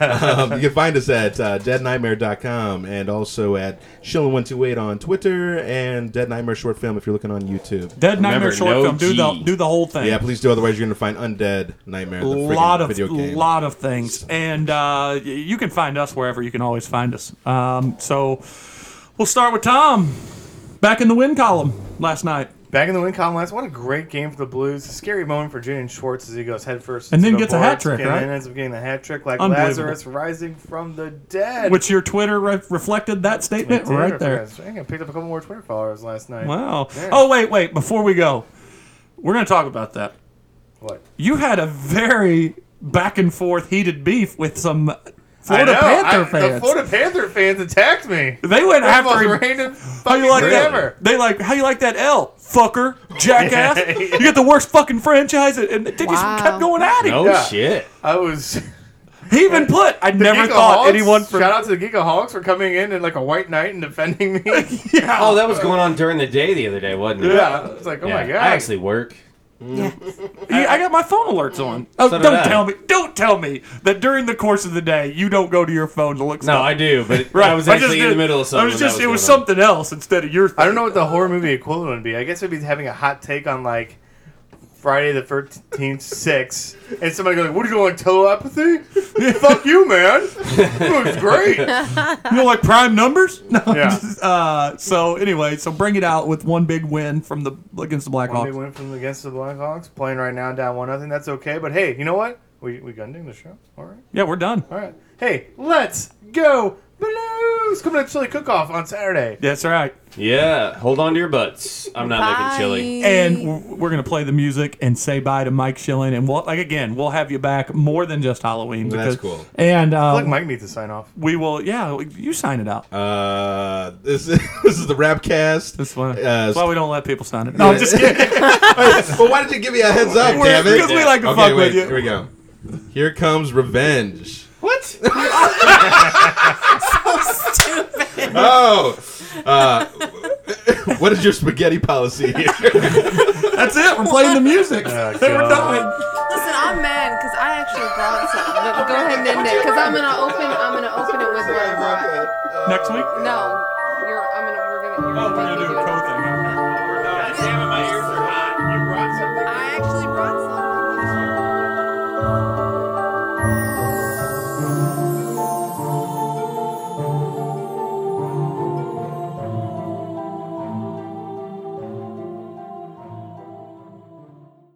You can find us at deadnightmare.com and also at Shilling128 on Twitter and Dead Nightmare Short Film if you're looking on YouTube. Dead Nightmare Remember, short no film. G. Do the whole thing. Yeah, please do. Otherwise, you're going to find Undead Nightmare, the friggin' lot of video game. things, and you can find us wherever you can always find us. So we'll start with Tom, back in the win column last night, Back in the win column last. What a great game for the Blues. A scary moment for Julian Schwartz as he goes headfirst. And then into the gets a hat boards, trick, and right? then ends up getting the hat trick like Unbelievable. Lazarus rising from the dead. which your Twitter reflected that statement Dude, right there. I picked up a couple more Twitter followers last night. Wow. Yeah. Oh wait, before we go, we're gonna talk about that. What? You had a very back and forth heated beef with some Florida I know. Panther The fans. Florida Panther fans attacked me. They went That's the after most him. random How you fucking like thing that? ever. They like how you like that L, fucker, jackass. Yeah. You get the worst fucking franchise, and they just Wow. kept going at him. No Yeah. shit. I was. He even put, I never thought Geekaholics, anyone from. Shout out to the Geekaholics for coming in like a white knight and defending me. Yeah. Oh, that was going on during the day the other day, wasn't it? Yeah, it's like, oh Yeah. my god. I actually work. Yeah. I got my phone alerts on. Oh, So did don't I. tell me that during the course of the day you don't go to your phone to look No, stuff. I do, but Right. I was I just actually in did- the middle of something. I was just, when it that was going on. something else instead of your thing. I don't know what the horror movie equivalent would be. I guess it'd be having a hot take on like Friday the 13th 6, and somebody going, "What do you doing, like telepathy? Fuck you, man. It was great." You know, like prime numbers? No. Yeah. So anyway, so bring it out with one big win from against the One Blackhawks. big win from against the Blackhawks, playing right now down 1-0. That's okay, but hey, you know what? We ending the show. All right. Yeah, we're done. All right. Hey, let's go Blues! Coming to Chili Cook-Off on Saturday. That's right. Yeah, hold on to your butts. I'm not making chili. And we're gonna play the music and say bye to Mike Schilling, and we'll have you back more than just Halloween. That's because- cool. And I feel like Mike needs to sign off. we will. Yeah, you sign it out. This is the Rapcast. That's why. Uh, That's why we don't let people sign it. No, I'm just kidding. Well, why did you give me a heads up, damn it? Because we like to Okay, fuck wait, with you. here we go. Here comes revenge. What? Oh, what is your spaghetti policy here? That's it. We're playing the music. Oh, We're God. done. Listen, I'm mad because I actually brought some. But go ahead and end it because I'm gonna open it with what I brought. Next week. No, we're gonna Oh, we're gonna do a co thing.